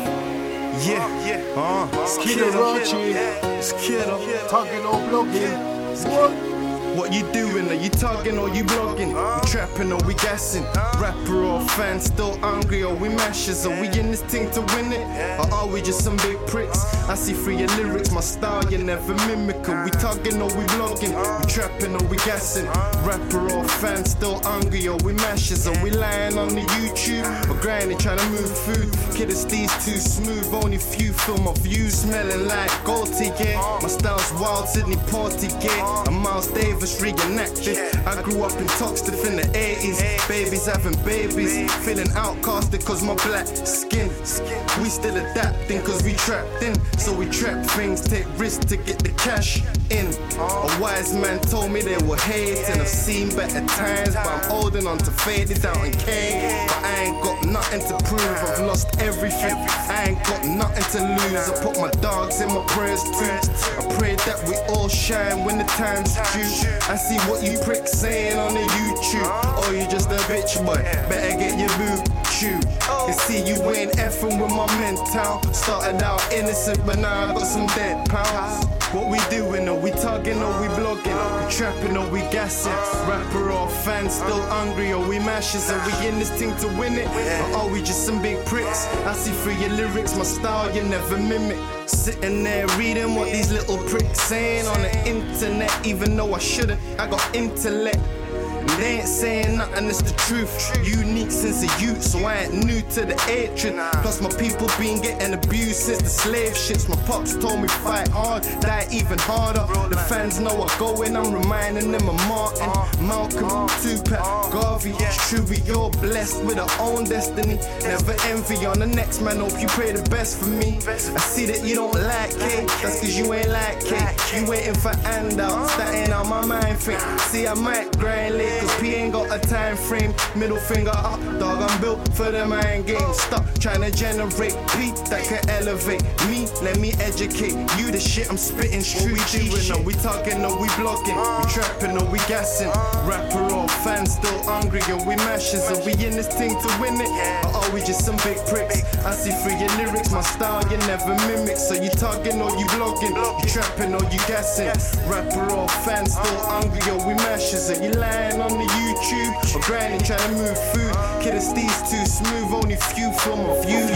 Speaker 4: Yeah, yeah, uh,
Speaker 2: Skidder Rachi,
Speaker 4: Skidder,
Speaker 2: tugging or blogging. What?
Speaker 4: What you doing? Are you tugging or you blogging? We trapping or we gassing? Rapper or fan, still hungry or we mashers? Are we in this thing to win it? Or are we just some big pricks? I see through your lyrics, my style you never mimic. Are we tugging or we blogging? We trapping or we gassing? Rapper or fan, still hungry or we mashers? Are we lying on the YouTube or grinding trying to move food? Kid is these too smooth, only few feel my views smelling like Goldie, yeah. My style's wild, Sydney party, yeah. I'm Miles Davis reenacted. I grew up in Toxtive in the eighties. Babies having babies, feeling outcasted cause my black skin. We still adapting cause we trapped in. So we trap things, take risks to get the cash in. A wise man told me they were hating. I've seen better times, but I'm holding on to faded out in K. But I ain't got nothing to prove, I've lost everything. I ain't got nothing to lose. I put my dogs in my prayers too. I pray that we all shine when the time's due. I see what you pricks saying on the YouTube. Oh, you just a bitch, boy. Better get your boo chewed. You see, you ain't effing with my mental. Started out innocent, but now I got some dead pounds. What we doing? Are we tugging or we blogging? We trapping or we gassing? Rapper or fan, still hungry or we mashers? Are we in this thing to win it? Or are we just some big pricks? I see through your lyrics, my style you never mimic. Sitting there reading what these little pricks saying on the internet, even though I shouldn't, I got intellect. They ain't saying nothing, it's the truth. Unique since a youth, so I ain't new to the hatred. Plus my people been getting abused since the slave ships. My pops told me fight hard, die even harder. The fans know I go in, I'm reminding them of Martin, Malcolm, Tupac, Garvey. It's true, we all blessed with our own destiny. Never envy on the next man, hope you pray the best for me. I see that you don't like K, that's cause you ain't like K. You waiting for handouts, that ain't on my mind thing. See, I might grind late, cause P ain't got a time frame. Middle finger up, dog, I'm built for the mind game. Stop trying to generate P that can elevate me. Let me educate you, the shit I'm spitting straight. What we doing? Are we talking or we blogging? We trapping or we gassing? Rapper or fan, still hungry or we mashers? Are we in this thing to win it? Or are we just some big pricks? I see through your lyrics, my style you never mimic. So you talking or you blogging? You trapping or you gassing? Rapper or fan, still hungry or we mashers? Are you lying on the YouTube or grinding trying to move food? Kid is these too smooth, only few from a view.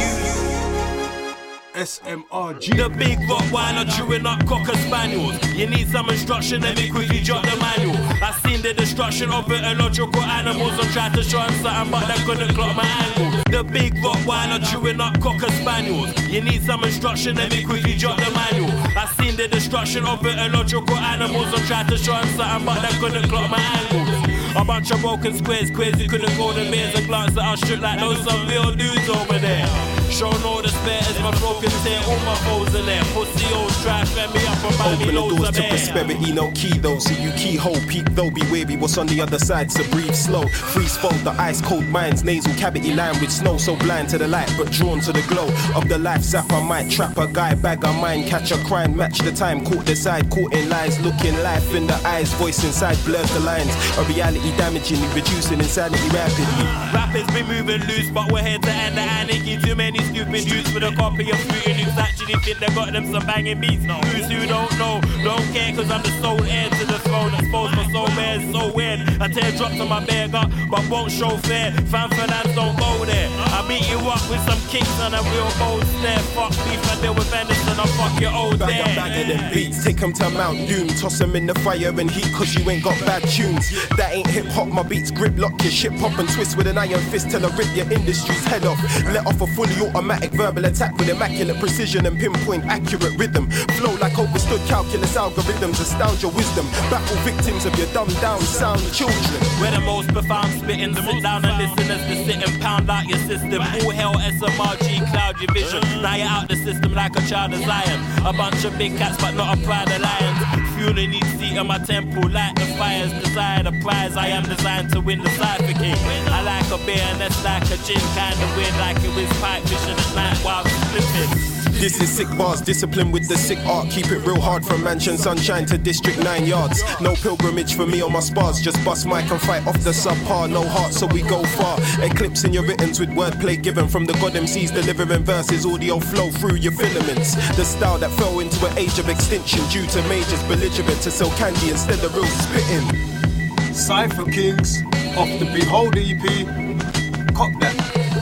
Speaker 2: S M R G.
Speaker 5: The big Rottweiler chewing up cocker spaniels. You need some instruction, let me quickly drop the manual. I seen the destruction of biological animals. I tried to show them something, but they couldn't clock my angle. The big Rottweiler chewing up cocker spaniels. You need some instruction, let me quickly drop the manual. I seen the destruction of biological animals. I tried to show them something, but they couldn't clock my angle. A bunch of broken squares, crazy couldn't go to beers and glance that I shoot like those some real dudes over there. Showing all the spares, my broken tear, all my foes in there. Pussy old trash, fed me up and buy me
Speaker 9: Open the
Speaker 5: loads
Speaker 9: doors
Speaker 5: of
Speaker 9: to
Speaker 5: air.
Speaker 9: prosperity, no key though. See you keyhole, peak though, be wary what's on the other side, so breathe slow. Freeze fold, the ice cold minds, nasal cavity lined with snow. So blind to the light, but drawn to the glow of the life zap. I might trap a guy, bag a mind, catch a crime, match the time, caught the side, caught in lies, looking life in the eyes, voice inside blurs the lines. A reality damaging me, reducing insanity rapidly.
Speaker 5: Rappers be moving loose, but we're here to end the anarchy. Too many
Speaker 15: these stupid youths with a copy of Fruity Loops actually think they got them some banging beats. Who's who don't know, don't care cause I'm the sole heir to the throne. Expose my soul bare, it's so weird. I tear drops on my bare gut, but won't show fair. Fan finance don't go there. I beat you up with some kicks and a real bold stare. Fuck beef, I deal with Anderson, I fuck your old
Speaker 9: Bag
Speaker 15: dare.
Speaker 9: a bag of them beats, take them to Mount Doom. Toss them in the fire and heat cause you ain't got bad tunes. That ain't hip hop, my beats grip lock your shit pop and twist with an iron fist till I rip your industry's head off. Let off a fully automatic verbal attack with immaculate precision and pinpoint accurate rhythm. Flow like overstood calculus algorithms, astound your wisdom. Battle victims of your dumbed down sound children.
Speaker 15: We're the most profound spitting, sit down and listen as the sit and pound out your system. All hell S M R G, cloud your vision. Now you're out the system like a child of Zion. A bunch of big cats but not a pride of lions. Fueling each seat of my temple, light the fires, desire the prize. I am designed to win the Cypher King. I like a beer and that's like a gin, kinda weird like it was pipe fishing at night while flipping.
Speaker 9: This is sick bars, discipline with the sick art. Keep it real hard from Mansion Sunshine to District nine yards. No pilgrimage for me on my spars. Just bust mic and fight off the subpar. No heart so we go far. Eclipsing your writtens with wordplay given from the God M Cs. Delivering verses, audio flow through your filaments. The style that fell into an age of extinction due to majors belligerent to sell candy instead of real spitting.
Speaker 2: Cypher Kings off the Behold E P. Cop that.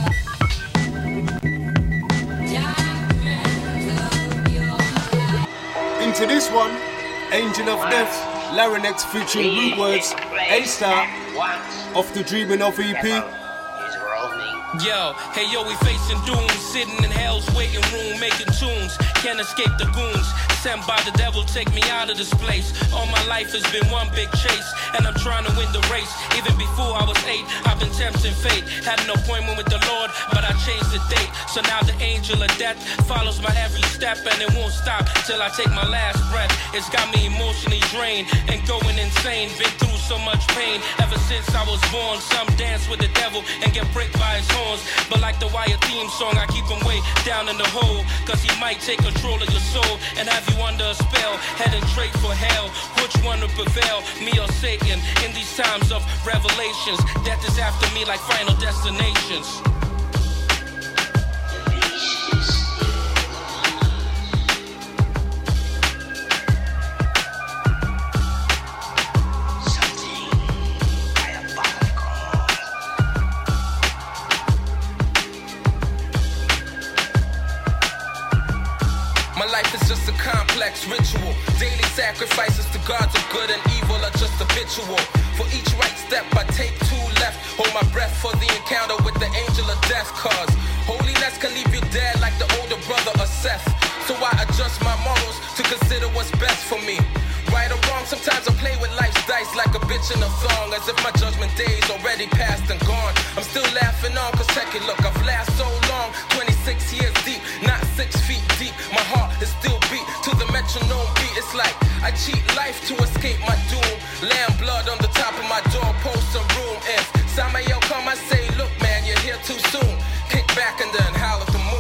Speaker 2: Into this one, Angel of Death, Larynx featuring Root Words, A-Star, off the Dreaming of E P.
Speaker 8: Yo, hey yo, we facing doom, sitting in hell's waiting room, making tunes, can't escape the goons, sent by the devil, take me out of this place. All my life has been one big chase, and I'm trying to win the race. Even before I was eight, I've been tempting fate. Had an appointment with the Lord, but I changed the date. So now the angel of death follows my every step, and it won't stop till I take my last breath. It's got me emotionally drained and going insane. Been through so much pain ever since I was born. Some dance with the devil and get pricked by his horns, but like the Wire theme song, I keep him way down in the hole, cause he might take control of your soul and have you under a spell, heading straight for hell. Which one will prevail, me or Satan? In these times of revelations, death is after me like Final Destinations.
Speaker 11: Ritual, daily sacrifices to gods of good and evil are just habitual. For each right step I take two left, hold my breath for the encounter with the angel of death. Cause holiness can leave you dead like the older brother of Seth. So I adjust my morals to consider what's best for me. Right or wrong, sometimes I play with life's dice like a bitch in a thong, as if my judgment day's already past and gone. I'm still laughing on, cause check it, look, I've lasted so long, twenty-six years deep, not six feet deep. My heart is still beat to the metronome beat. It's like I cheat life to escape my doom. Lamb blood on the top of my doorpost and room. If Samael come, I say, look man, you're here too soon. Kick back and then howl at the moon.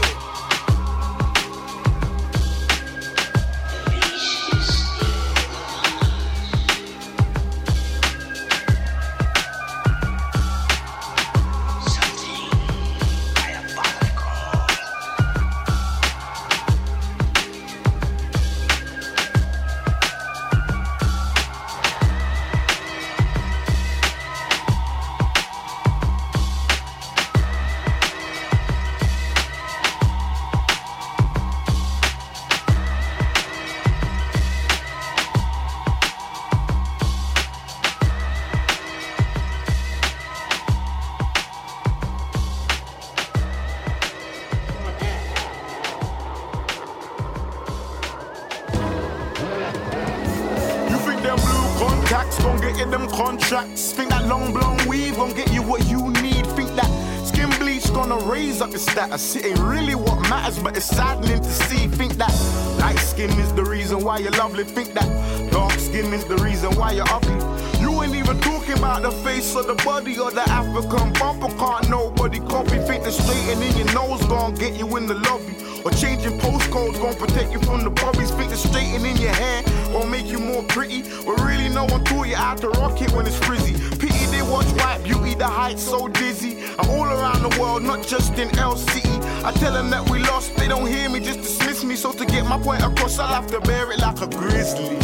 Speaker 7: Contracts. Think that long blonde weave gon' get you what you need. Think that skin bleach gonna raise up your status. It ain't really what matters, but it's saddening to see. Think that light skin is the reason why you're lovely. Think that dark skin is the reason why you're ugly. You ain't even talking about the face or the body or the African bumper. Can't nobody copy. Think the straightening your nose gon' get you in the lobby. Or changing postcodes gon' protect you from the bobbies. Think the straightening your hair gon' make you more pretty. But really no one taught you how to rock it when it's frizzy. Pity they watch white beauty, the heights so dizzy. I'm all around the world, not just in L City. I tell them that we lost, they don't hear me, just dismiss me. So to get my point across, I'll have to bear it like a grizzly.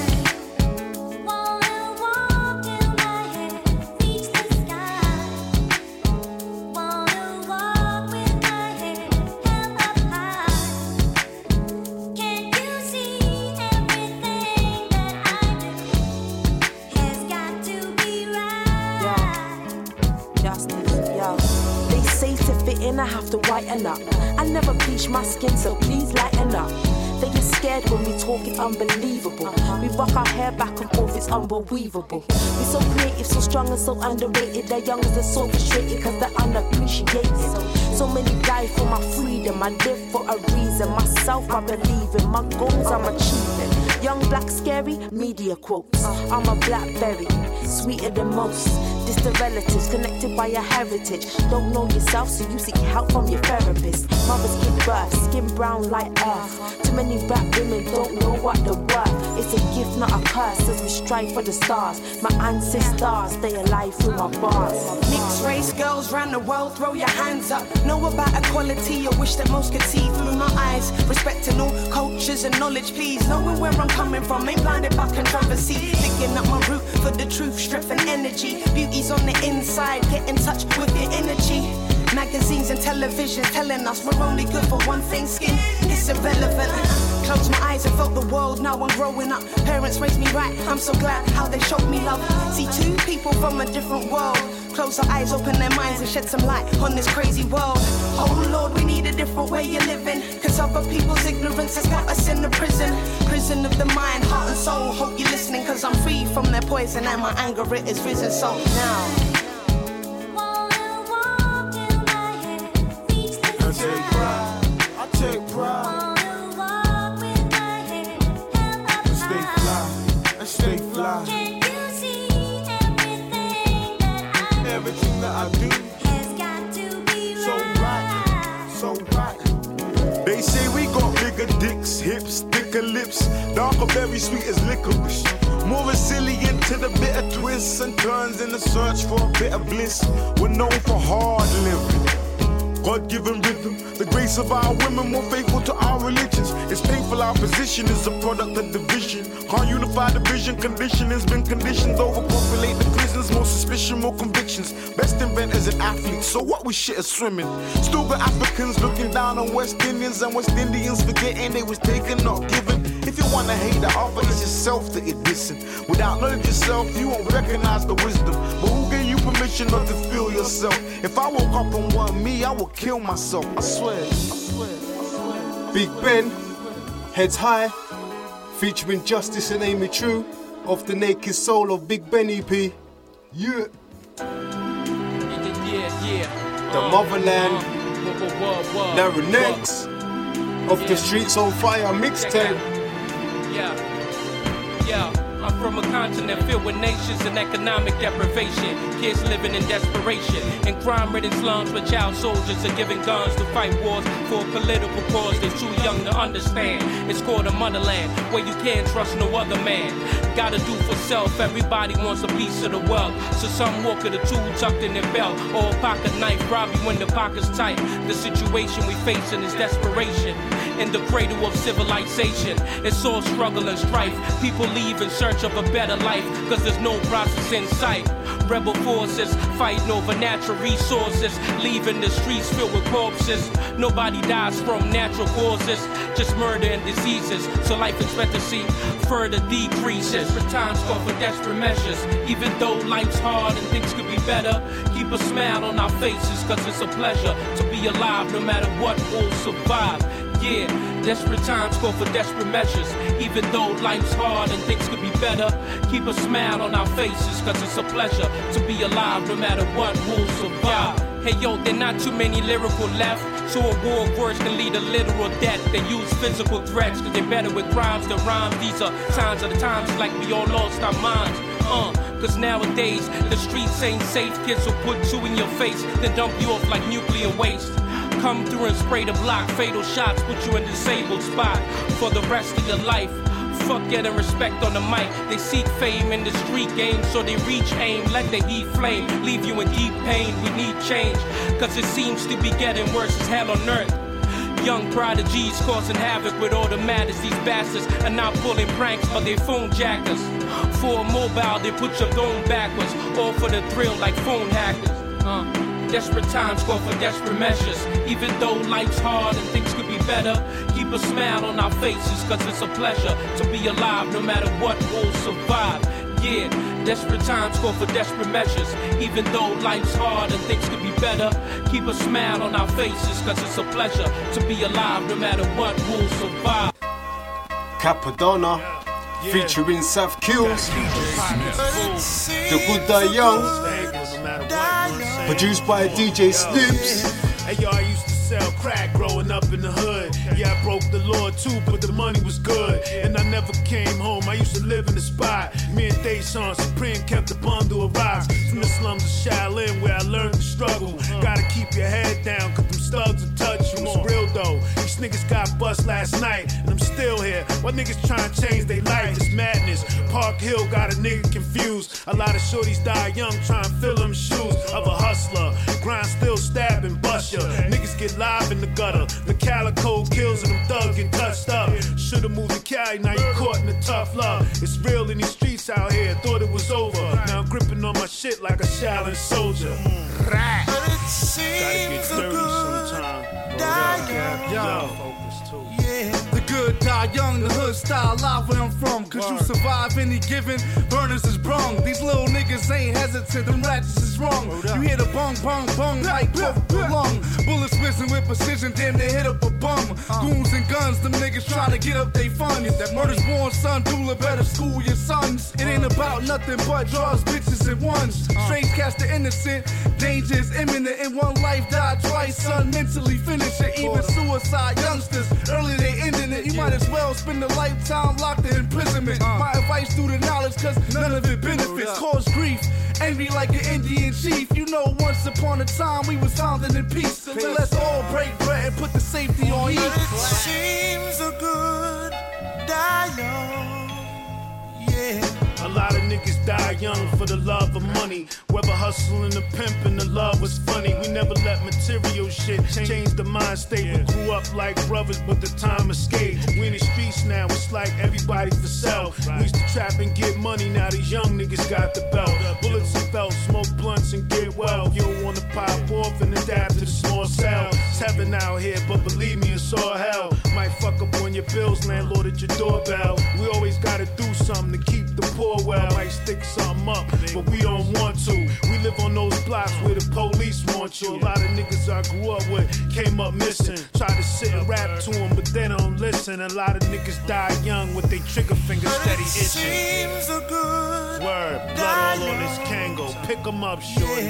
Speaker 12: I have to whiten up. I never bleach my skin, so please lighten up. They get scared when we talk, it's unbelievable. We rock our hair back and forth, it's unbelievable. We're so creative, so strong and so underrated. They're young as they're so frustrated, cause they're unappreciated. So many die for my freedom, I live for a reason. Myself I believe in, my goals I'm achieving. Young, black, scary, media quotes. I'm a blackberry, sweeter than most. Distant relatives connected by your heritage. Don't know yourself, so you seek help from your therapist. Mothers give birth, skin brown like earth. Too many black women don't know what they're worth. It's a gift, not a curse, as we strive for the stars. My ancestors stay alive through my bars.
Speaker 10: Mixed race girls round the world, throw your hands up. Know about equality, I wish that most could see through my eyes. Respecting all cultures and knowledge, please. Knowing where I'm coming from, ain't blinded by controversy. Picking up my root for the truth, strength and energy. Beauty's on the inside, get in touch with your energy. Magazines and television telling us we're only good for one thing, skin is irrelevant. Closed my eyes and felt the world, now I'm growing up. Parents raised me right, I'm so glad how they showed me love. See two people from a different world. Close our eyes, open their minds and shed some light on this crazy world. Oh Lord, we need a different way of living, cause other people's ignorance has got us in the prison. Prison of the mind, heart and soul. Hope you're listening, cause I'm free from their poison and my anger it is risen. So now
Speaker 7: I take pride, I take pride. Stay fly, I stay fly. Everything that I do has got to be so right, so right. They say we got bigger dicks, hips, thicker lips, darker, very sweet as licorice. More resilient to the bitter twists and turns in the search for a bit of bliss. We're known for hard living, God-given rhythm, the grace of our women more faithful to our religions. It's painful our position is a product of division. Can't unify the vision, conditioning's been conditioned. Overpopulate the prisons, more suspicion, more convictions. Best inventors and athletes, so what we shit is swimming. Still got Africans looking down on West Indians, and West Indians forgetting they was taken, not given. If you wanna hate the other, it's yourself that you're dissing. Without knowledge yourself, you won't recognize the wisdom. But who gave you permission not to feel yourself? If I woke up and want me, I would kill myself, I swear, I swear, I swear.
Speaker 2: Big Ben, Heads High, featuring Justice and Amy True, off the Naked Soul of Big Ben E P. Yeah.
Speaker 8: Yeah, yeah.
Speaker 2: The
Speaker 8: uh,
Speaker 2: Motherland,
Speaker 8: uh, whoa, whoa, whoa,
Speaker 2: Larry Nex, off
Speaker 8: yeah.
Speaker 2: the Streets on Fire mixtape.
Speaker 8: Yeah, yeah. I'm from a continent filled with nations and economic deprivation. Kids living in desperation. In crime-ridden slums where child soldiers are given guns to fight wars for a political cause they're too young to understand. It's called a motherland where you can't trust no other man. Gotta do for self, everybody wants a piece of the wealth. So some walk with a tool tucked in their belt, or a pocket knife rob you when the pocket's tight. The situation we facing is desperation. In the cradle of civilization, it's all struggle and strife. People leave in search of a better life, cause there's no process in sight. Rebel forces fighting over natural resources, leaving the streets filled with corpses. Nobody dies from natural causes, just murder and diseases. So life expectancy further decreases. Desperate times call for desperate measures. Even though life's hard and things could be better, keep a smile on our faces, cause it's a pleasure to be alive. No matter what, we'll survive. Yeah, desperate times call for desperate measures. Even though life's hard and things could be better, keep a smile on our faces, cause it's a pleasure to be alive. No matter what, we'll survive. Hey yo, there not too many lyrical left, so a war of words can lead to literal death. They use physical threats, cause they better with crimes than rhymes. These are signs of the times, like we all lost our minds. Uh, cause nowadays, the streets ain't safe. Kids will put two in your face, then dump you off like nuclear waste. Come through and spray the block, fatal shots, put you in a disabled spot for the rest of your life. Fuck getting respect on the mic. They seek fame in the street game, so they reach aim. Let the heat flame, leave you in deep pain. We need change, cause it seems to be getting worse as hell on earth. Young prodigies causing havoc with all the matters. These bastards are not pulling pranks, but they phone jackers. For a mobile, they put your dome backwards, all for the thrill like phone hackers. Uh. Desperate times call for desperate measures. Even though life's hard and things could be better, keep a smile on our faces, cause it's a pleasure to be alive. No matter what, we'll survive. Yeah, desperate times call for desperate measures. Even though life's hard and things could be better, keep a smile on our faces, cause it's a pleasure to be alive. No matter what, we'll survive.
Speaker 2: Capadonna, featuring Saf Kills. The Good Die Young. Produced by D J Snoops.
Speaker 13: Hey yo, I used to sell crack growing up in the hood. Yeah, I broke the law too, but the money was good. And I never came home, I used to live in the spot. Me and Deshaun Supreme kept a bundle of rocks. From the slums of Shaolin where I learned to struggle. Gotta keep your head down, cause them studs will touch you. It's real though, these niggas got bust last night. And I'm still here, why niggas trying to change their life? It's madness, Park Hill got a nigga confused. A lot of shorties die young trying to fill them shoes of a hustler. Grind still stab and bust ya. Niggas get live in the gutter. The calico kills and them thugs get touched up. Should've moved to Cali, now you caught in the tough love. It's real in these streets out here, thought it was over. Now I'm gripping on my shit like a Shaolin soldier. Right.
Speaker 22: But it seems
Speaker 13: Gotta get dirty sometime.
Speaker 22: Die
Speaker 13: Yo.
Speaker 22: Yeah.
Speaker 14: The good die young, the hood style, live where I'm from. Cause you survive any given, burners is brung. These little niggas ain't hesitant, them ratchets is wrong. You hear the bong, bong, bong, like puff lung. Bullets whizzing with precision, damn they hit up a bum. Goons and guns, them niggas trying to get up they funds. That murder's born son, doula better school your sons. It ain't about nothing but draws, bitches, and ones. Strange catch the innocent, danger is imminent. In one life, die twice, son, mentally finish it. Even suicide youngsters, early they ending it. You might as well spend a lifetime locked in imprisonment. My advice through the knowledge, cause none of it benefits. Cause grief, angry like an Indian chief. You know, once upon a time we was founded in peace. So let's all break bread and put the safety on heat.
Speaker 22: But it seems a good die young. Yeah.
Speaker 13: A lot of niggas die young for the love of money. Whether hustling or pimping, the love was funny. We never let material shit change the mind state. We grew up like brothers, but the time escaped. We in the streets now, it's like everybody for sale. We used to trap and get money, now these young niggas got the belt. Bullets and belts, smoke blunts and get well. You don't wanna pop off and adapt to the small cell. It's heaven out here, but believe me, it's all hell. Might fuck up on your bills, landlord at your doorbell. We always gotta do something to keep the poor well. Might stick something up, but we don't want to. We live on those blocks where the police want you. A lot of niggas I grew up with came up missing. Try to sit and rap to them, but they don't listen. A lot of niggas die young with their trigger fingers steady itching.
Speaker 22: Seems a good
Speaker 13: word, blood all on this Kango. Pick 'em up, shorty.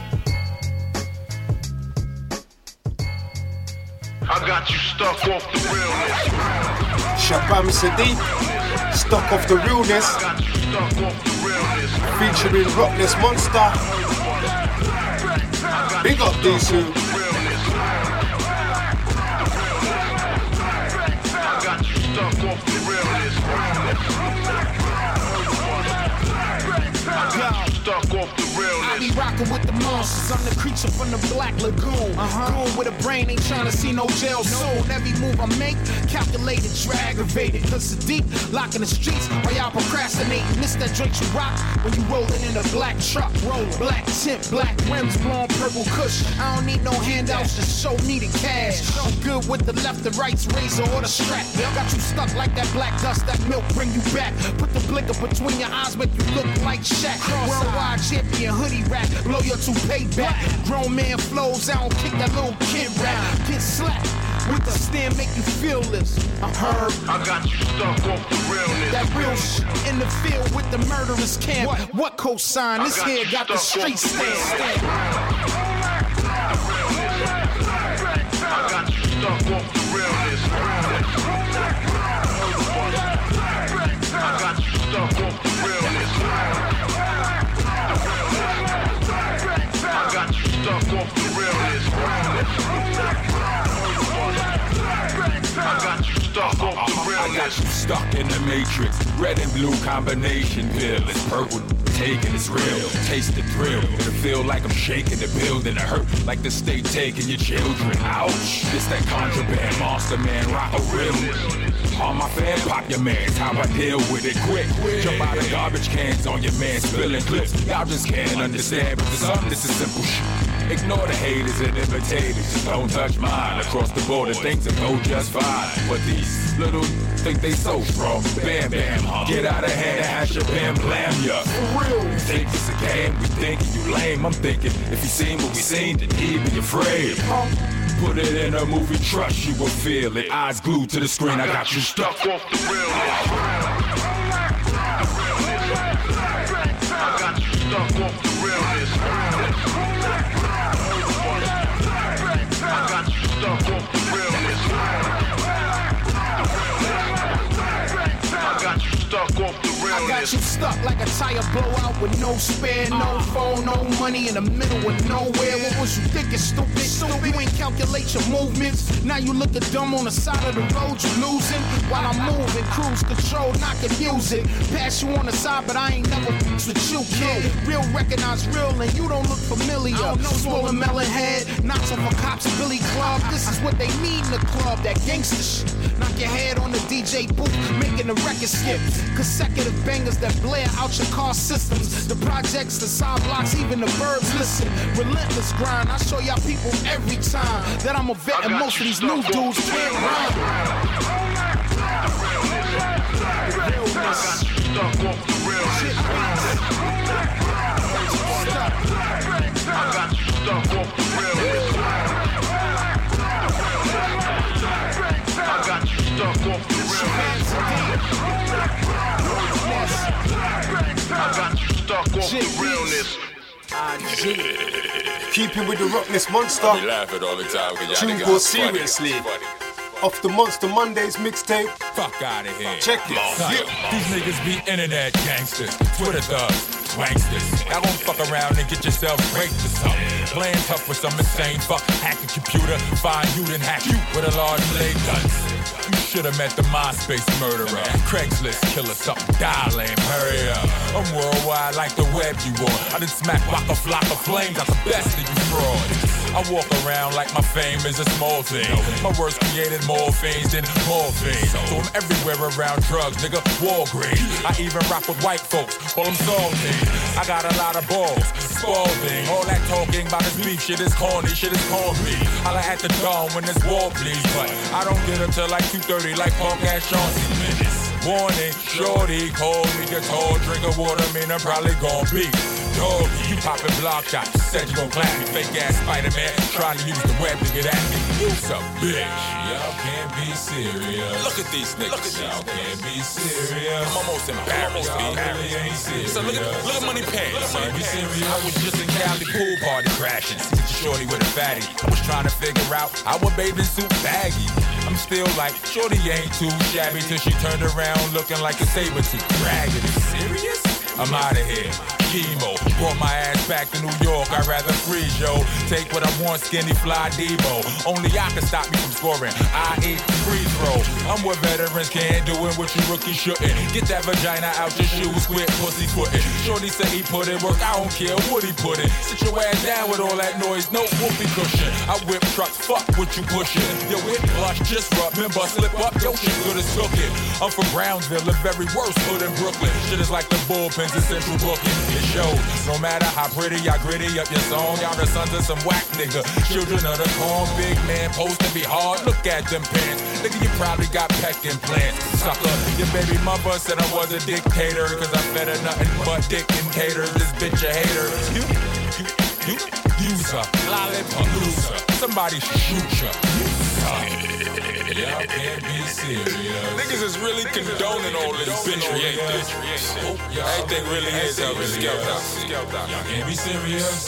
Speaker 21: I got you stuck off the realness.
Speaker 2: Shabam Sadiq, stuck off the realness.
Speaker 21: I got you stuck off the realness.
Speaker 2: Featuring Rockless Monster. Big up Desu.
Speaker 21: I got you stuck off the realness. I got you stuck off the realness.
Speaker 16: I be rockin' with the monsters. I'm the creature from the Black Lagoon. Uh-huh. Goon with a brain, ain't tryna see no jail soon. Every move I make, calculated, aggravated. Cause it's deep, locking the streets while y'all procrastinating. This that joint you rock when you rollin' in a black truck. Roll black tint, black rims, blowing purple kush. I don't need no handouts, just show me the cash. I'm good with the left and right's razor or the strap. Got you stuck like that black dust, that milk bring you back. Put the blicker between your eyes, make you look like Shaq. Worldwide champion hoodie rap, blow your toupee back. Grown man flows, I don't kick that little kid rap. Get slapped with the stand, make you feel this. I'm Herb.
Speaker 21: I got you stuck off the realness.
Speaker 16: That real shit in the field with the murderous camp. What, what cosign? This here got the street stand.
Speaker 21: I got you stuck off the realness. I got you stuck off the realness. I got you stuck off the realness. I got you stuck off the realness.
Speaker 17: Stuck in the matrix, red and blue combination pill. It's purple, take it, it's real. Taste the thrill, it'll feel like I'm shaking the building. It hurt like the state taking your children. Ouch, this that contraband, monster man, rock a real. On my fan, pop your mans, how I deal with it quick. Jump out of garbage cans on your man, spilling clips. Y'all just can't understand, but to some this is simple shit. Ignore the haters and imitators, just don't touch mine. Across the border, things will go just fine. But these little think they so strong. Bam, bam, huh? Get out of hand and hash your bam, blam, ya. For real, you think it's a game, we thinking you lame. I'm thinking, if you seen what we seen, then he'd be afraid. Put it in a movie, trust you will feel it. Eyes glued to the screen, I got you stuck off the real. I got you stuck off the realness. I got you stuck off the realness. I got you stuck off the realness.
Speaker 16: I got you stuck like a tire blowout with no spare, no phone, no money in the middle of nowhere. What was you thinking, stupid? Stupid. You ain't calculate your movements. Now you looking dumb on the side of the road, you losing. While I'm moving, cruise control, knocking music. Pass you on the side, but I ain't never f***ed with you, kid. Real recognize real, and you don't look familiar. Swollen melon head, knocks off a cop's Billy Club. This is what they need in the club, that gangster shit. Knock your head on the D J booth, making the record skip. Consecutive bangers that blare out your car systems. The projects, the side blocks, even the verbs listen. Relentless grind, I show y'all people every time that I'm a vet and most of these new dudes can't rhyme. I got you stuck off the real shit. I got you stuck off the real. I got you stuck off the I got you stuck off the realness.
Speaker 2: Keeping with the rockness monster.
Speaker 17: We laugh at all the time because y'all
Speaker 2: Tune
Speaker 17: niggas
Speaker 2: go
Speaker 17: are
Speaker 2: seriously.
Speaker 17: funny.
Speaker 2: Off the Monster Mondays mixtape.
Speaker 17: Fuck out of here.
Speaker 2: Check it.
Speaker 17: Yeah. These niggas be internet gangsters, Twitter thugs, wanksters. Y'all gon' fuck around and get yourself raped or something. Playing tough with some insane fuck. Hack a computer, find you, then hack you with a large blade guns. You should've met the MySpace murderer. Craigslist killer, something dialing, hurry up. I'm worldwide like the web you on. I done smack Waka Flocka flames out the best of you frauds. I walk around like my fame is a small thing. My words created more fiends than morphine. So I'm everywhere around drugs, nigga, Walgreens. I even rock with white folks, call them salty. I got a lot of balls, spalding. All that talking about this beef shit is corny, shit is corny. Holla at the dawn when this war bleeds, but I don't get until like two thirty like punk ass Chauncey. Warning, shorty, call me the tall, drink of water, mean I'm probably gon' be. Dog, you poppin' block shots, said you gon' clap me. Fake ass Spider-Man, trying to use the web to get at me. You's a bitch. Y'all can't be serious. Look at these niggas. Look at y'all can't be serious. I'm almost embarrassed, y'all really ain't serious. So look at, look at Money Pants. Can't be serious. I was just in Cali pool party crashing. Sit your shorty with a fatty. I was trying to figure out how a bathing suit baggy. I'm still like, shorty ain't too shabby till she turned around looking like a saber tooth. Raggedy. Serious? I'm out of here. Chemo. Brought my ass back to New York. I'd rather freeze, yo. Take what I want, skinny fly Debo. Only I can stop me from scoring. I eat free throw. I'm what veterans can't do and what you rookies shouldn't. Get that vagina out your shoes, quit pussy footing. Shorty said he put in work. I don't care what he put in. Sit your ass down with all that noise. No whoopee cushion. I whip trucks. Fuck what you pushing. Your whip plush just rough. Remember, slip up. Yo, shit good as cooking. I'm from Brownsville, the very worst hood in Brooklyn. Shit is like the bullpens in Central Booking. It shows. No matter how pretty I gritty up your song, y'all the sons of some whack nigga. Children of the corn, big man, supposed to be hard. Look at them pants. Nigga, you probably got peck implants. Sucker, your baby mother said I was a dictator, cause I fed her nothing but dick and cater. This bitch a hater. You, you, you, user, lollipop loser. Somebody should shoot ya. Y'all can't be serious. Niggas is really condoning all this bitchery, ain't they? Everything really is how we scalped out. Y'all can't be serious.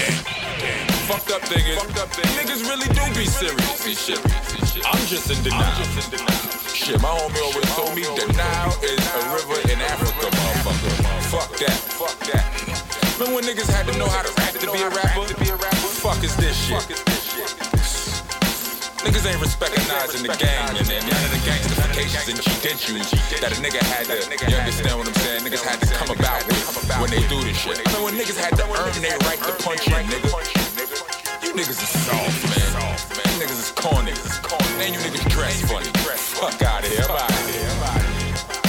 Speaker 17: Fucked up niggas. Niggas really do be serious. Shit. I'm just in denial. Shit, my homie always told me denial is a river in Africa, motherfucker. Fuck that. Fuck that. Remember when niggas had to know how to rap to be a rapper? Fuck is this shit? Niggas ain't recognizing the gang and then none of the gangstifications and credentials that a nigga had to, you understand what I'm saying? Niggas had to come about with when they do this shit. I mean, when niggas had to earn their right to punch you, nigga. You niggas is soft, man. You niggas is corny. And you niggas dress funny. Fuck out of here, I'm out of here, I'm out of here.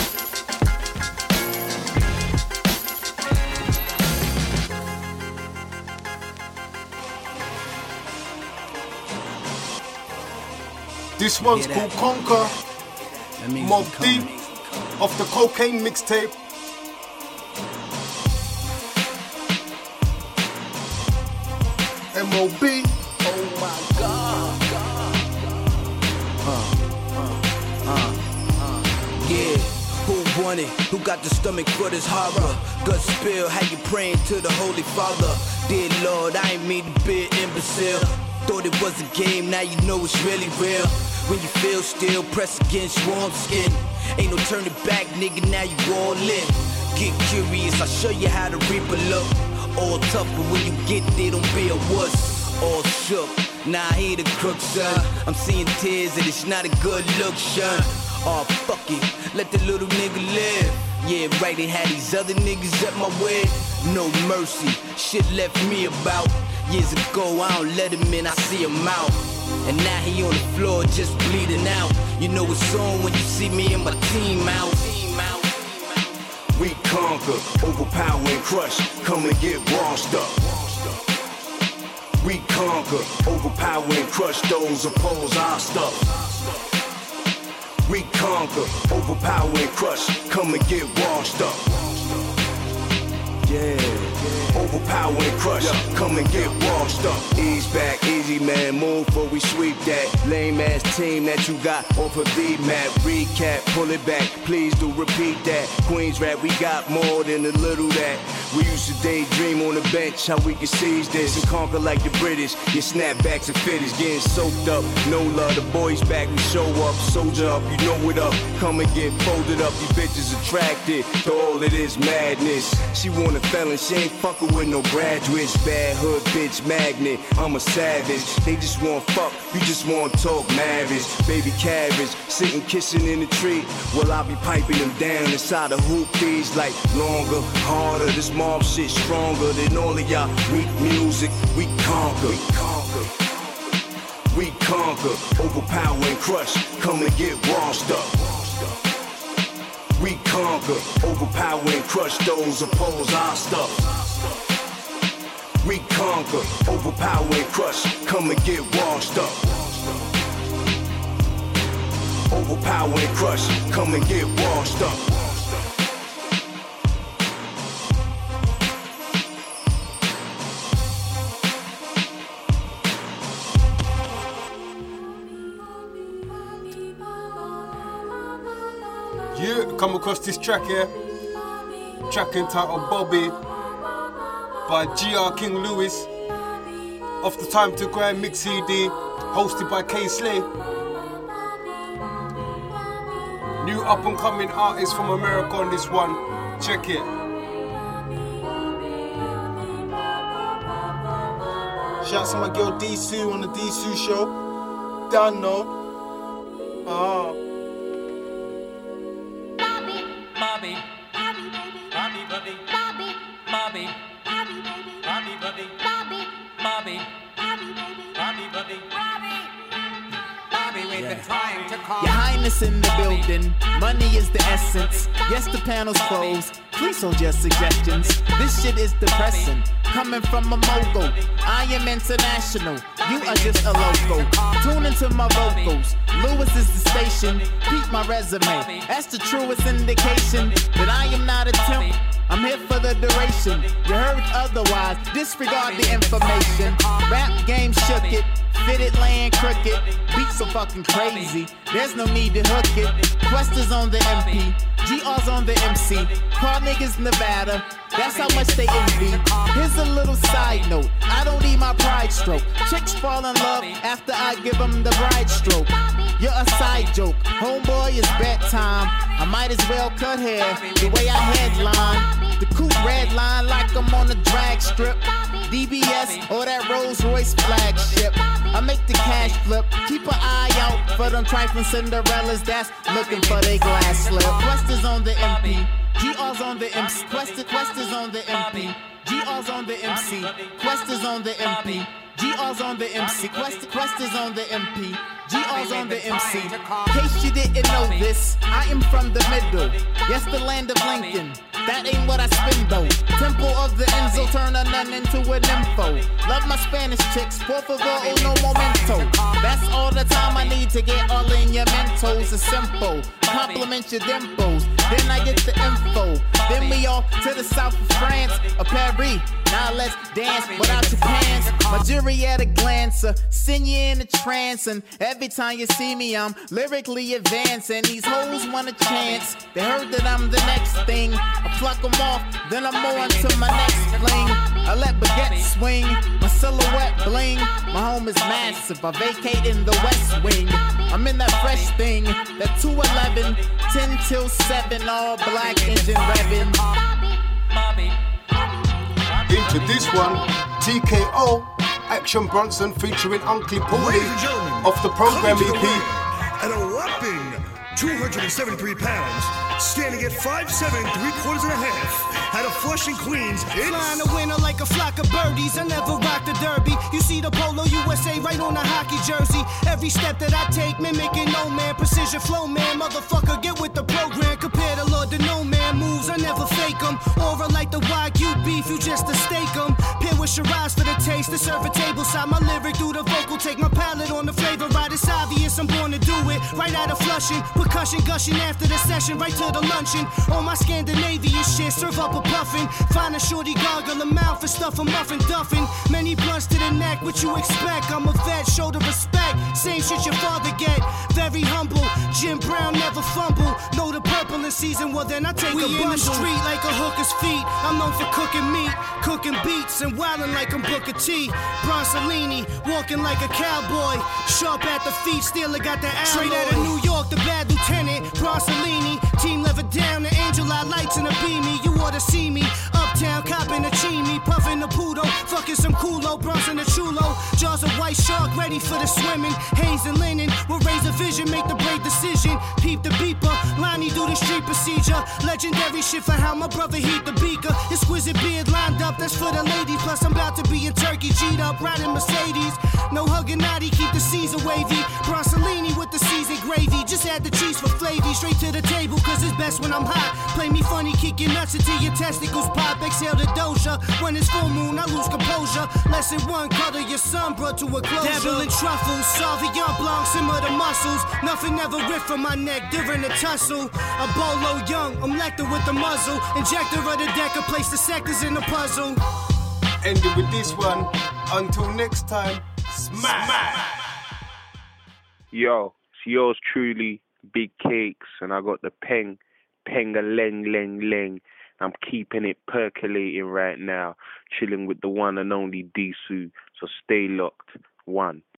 Speaker 2: This one's called Conquer, Mob Deep, off the Cocaine mixtape. M O B.
Speaker 10: Oh my God. Uh, uh, uh, uh. Yeah, who want it? Who got the stomach for this horror? Gut spill, how you praying to the Holy Father? Dear Lord, I ain't mean to be an imbecile. Thought it was a game, now you know it's really real. When you feel still, press against warm skin. Ain't no turning back, nigga, now you all in. Get curious, I'll show you how to reap a look. All tough, but when you get there, don't be a wuss. All shook, nah, I ain't a crook, son. I'm seeing tears and it's not a good look, son. Oh, fuck it, let the little nigga live. Yeah, right, they had these other niggas at my way. No mercy, shit left me about. Years ago, I don't let him in, I see him out. And now he on the floor just bleeding out. You know it's on when you see me and my team out.
Speaker 18: We conquer, overpower and crush, come and get washed up. We conquer, overpower and crush those oppose our stuff. We conquer, overpower and crush, come and get washed up. Yeah. Overpower and crush, come and get washed up. Ease back, easy man, move before we sweep that lame ass team that you got off of the map. Recap, pull it back, please do repeat that. Queens rap, we got more than a little that. We used to daydream on the bench how we could seize this and conquer like the British. Your snapbacks and fitters getting soaked up. No love, the boys back, we show up, soldier up, you know it up. Come and get folded up, these bitches attracted to all of this madness. She want a felon, she ain't fucking with no graduates. Bad hood bitch magnet, I'm a savage. They just want fuck, you just want talk marriage. Baby cabbage, sitting kissing in the tree. Well, I'll be piping them down inside the hoop these like longer, harder. This mob shit stronger than all of y'all weak music. We conquer, we conquer, we conquer, overpower and crush. Come and get washed up. We conquer, overpower and crush those oppose our stuff. We conquer, overpower and crush, come and get washed up. Overpower and crush, come and get washed up.
Speaker 2: You come across this track here, track entitled Bobby by G R King Lewis, off the Time to Grind mix C D, hosted by K Slay. New up and coming artist from America on this one, check it.
Speaker 19: Shout out to my girl D Sue on the D Sue show. Done no. Ah.
Speaker 8: Bobby, Bobby, baby, Bobby, Bobby, Bobby, Bobby, Bobby, baby, Bobby, Bobby, Bobby, Bobby, Bobby, baby, Bobby, Bobby, Bobby, Bobby, we've been trying to call.
Speaker 16: Your Highness in the building, money is the essence. Yes, the panel's closed. Please hold your suggestions. This shit is depressing. Coming from a mogul, I am international. You are just a local. Tune into my vocals. Lewis is the station. Peep my resume. That's the truest indication that I am not a temp. I'm here for the duration. You heard otherwise. Disregard the information. Rap game shook it. Fitted laying crooked. Beats so fucking crazy. There's no need to hook it. Quest is on the M P. G R's on the M C. Call niggas Nevada. That's how much they envy. Here's a little side note. I don't need my pride stroke. Chicks fall in love after I give them the bride stroke. You're a side joke. Homeboy, it's bedtime. I might as well cut hair the way I headline. The coupe red line like I'm on a drag strip. D B S or that Rolls Royce flagship. I make the cash flip. Keep an eye out for them trifling Cinderellas that's looking for their glass slip. Quest is on the M P. G R's on the M C. Quest, Quest is on the M P. G R's on the M C. Quest is on the M P. G R's on the M C. Quest, Quest is on the M P. G R's on the M C. In case you didn't know this, I am from the middle. Yes, the land of Lincoln. That ain't what I spin though. Temple of the Enzo, turn a nun into an info. Love my Spanish chicks, por favor, oh no momento. That's all the time I need to get all in your mentos. It's simple. Compliment your dimples, then I get the info. Then we off to the south of France, or Paris. Now let's dance without your pants. My jury at a glance, uh, send you in a trance. And every time you see me, I'm lyrically advancing. These hoes want a chance. They heard that I'm the next thing. I pluck them off, then I'm on to my next fling. I let baguette swing, my silhouette bling. My home is massive, I vacate in the West Wing. I'm in that fresh thing, that two eleven, ten till seven, all black engine revving.
Speaker 2: Into this one, T K O, Action Bronson featuring Uncle Paulie off the program E P.
Speaker 1: At a whopping two hundred seventy-three pounds, standing at five seven, three quarters and a half, out of Flushing, Queens, it's...
Speaker 3: Flying a winner like a flock of birdies, I never rock the derby. You see the Polo U S A right on the hockey jersey. Every step that I take, mimicking no man, precision flow man, motherfucker, get with the program. Compare the Lord to no man moves, I never fake them. Aura like the Wagyu beef, you just to stake them. Pair with Shiraz for the taste, to serve a table side. My lyric through the vocal, take my palate on the flavor ride. It's obvious I'm born to do it, right out of Flushing. Percussion gushing after the session, right to the luncheon. On my Scandinavian shit, serve up a puffin'. Find a shorty gargle a mouth for stuff a muffin duffin'. Many blunts to the neck, what you expect? I'm a vet, show the respect. Same shit your father get, very humble. Jim Brown never fumble. Know the purple in season, well then I take we a bundle. In the street like a hooker's feet. I'm known for cooking meat, cooking beats, and wildin' like I'm Booker T. Bronsolini, walking like a cowboy. Sharp at the feet, still I got the alloy. Straight out of New York, the bad lieutenant. Bronsolini, team lever down, the angel eye lights in a beamy. You ought to see me, uptown copping a chimney, puffing the poodle, fucking some culo, Bronson the chulo. Jaws of white shark, ready for the swimming. Haze and linen, we'll raise a vision, make the brave decision. Peep the beeper, Lonnie do the street procedure. Legendary shit for how my brother heat the beaker. Exquisite beard lined up, that's for the ladies. Plus I'm about to be in Turkey, G'd up, riding Mercedes. No hugging naughty, keep the Caesar wavy. Bronsolini with the seasoned gravy. Just add the cheese for flavy, straight to the table, cause it's best when I'm hot. Play me funny, kick your nuts until your testicles pop. Exhale the doja, when it's full moon, I lose composure. Lesson one, cuddle your son, brought to a closure. Devil and truffles, Sauvignon Blanc, simmer the muscles. Nothing ever ripped from my neck during the tussle. A bolo young, I'm lecter with the muzzle. Injector of the deck, I place the sectors in the puzzle.
Speaker 2: Ending with this one, until next time, smash!
Speaker 20: Yo, it's yours truly, Big Cakes, and I got the peng, penga leng leng leng. I'm keeping it percolating right now, chilling with the one and only D-Su, so stay locked. One.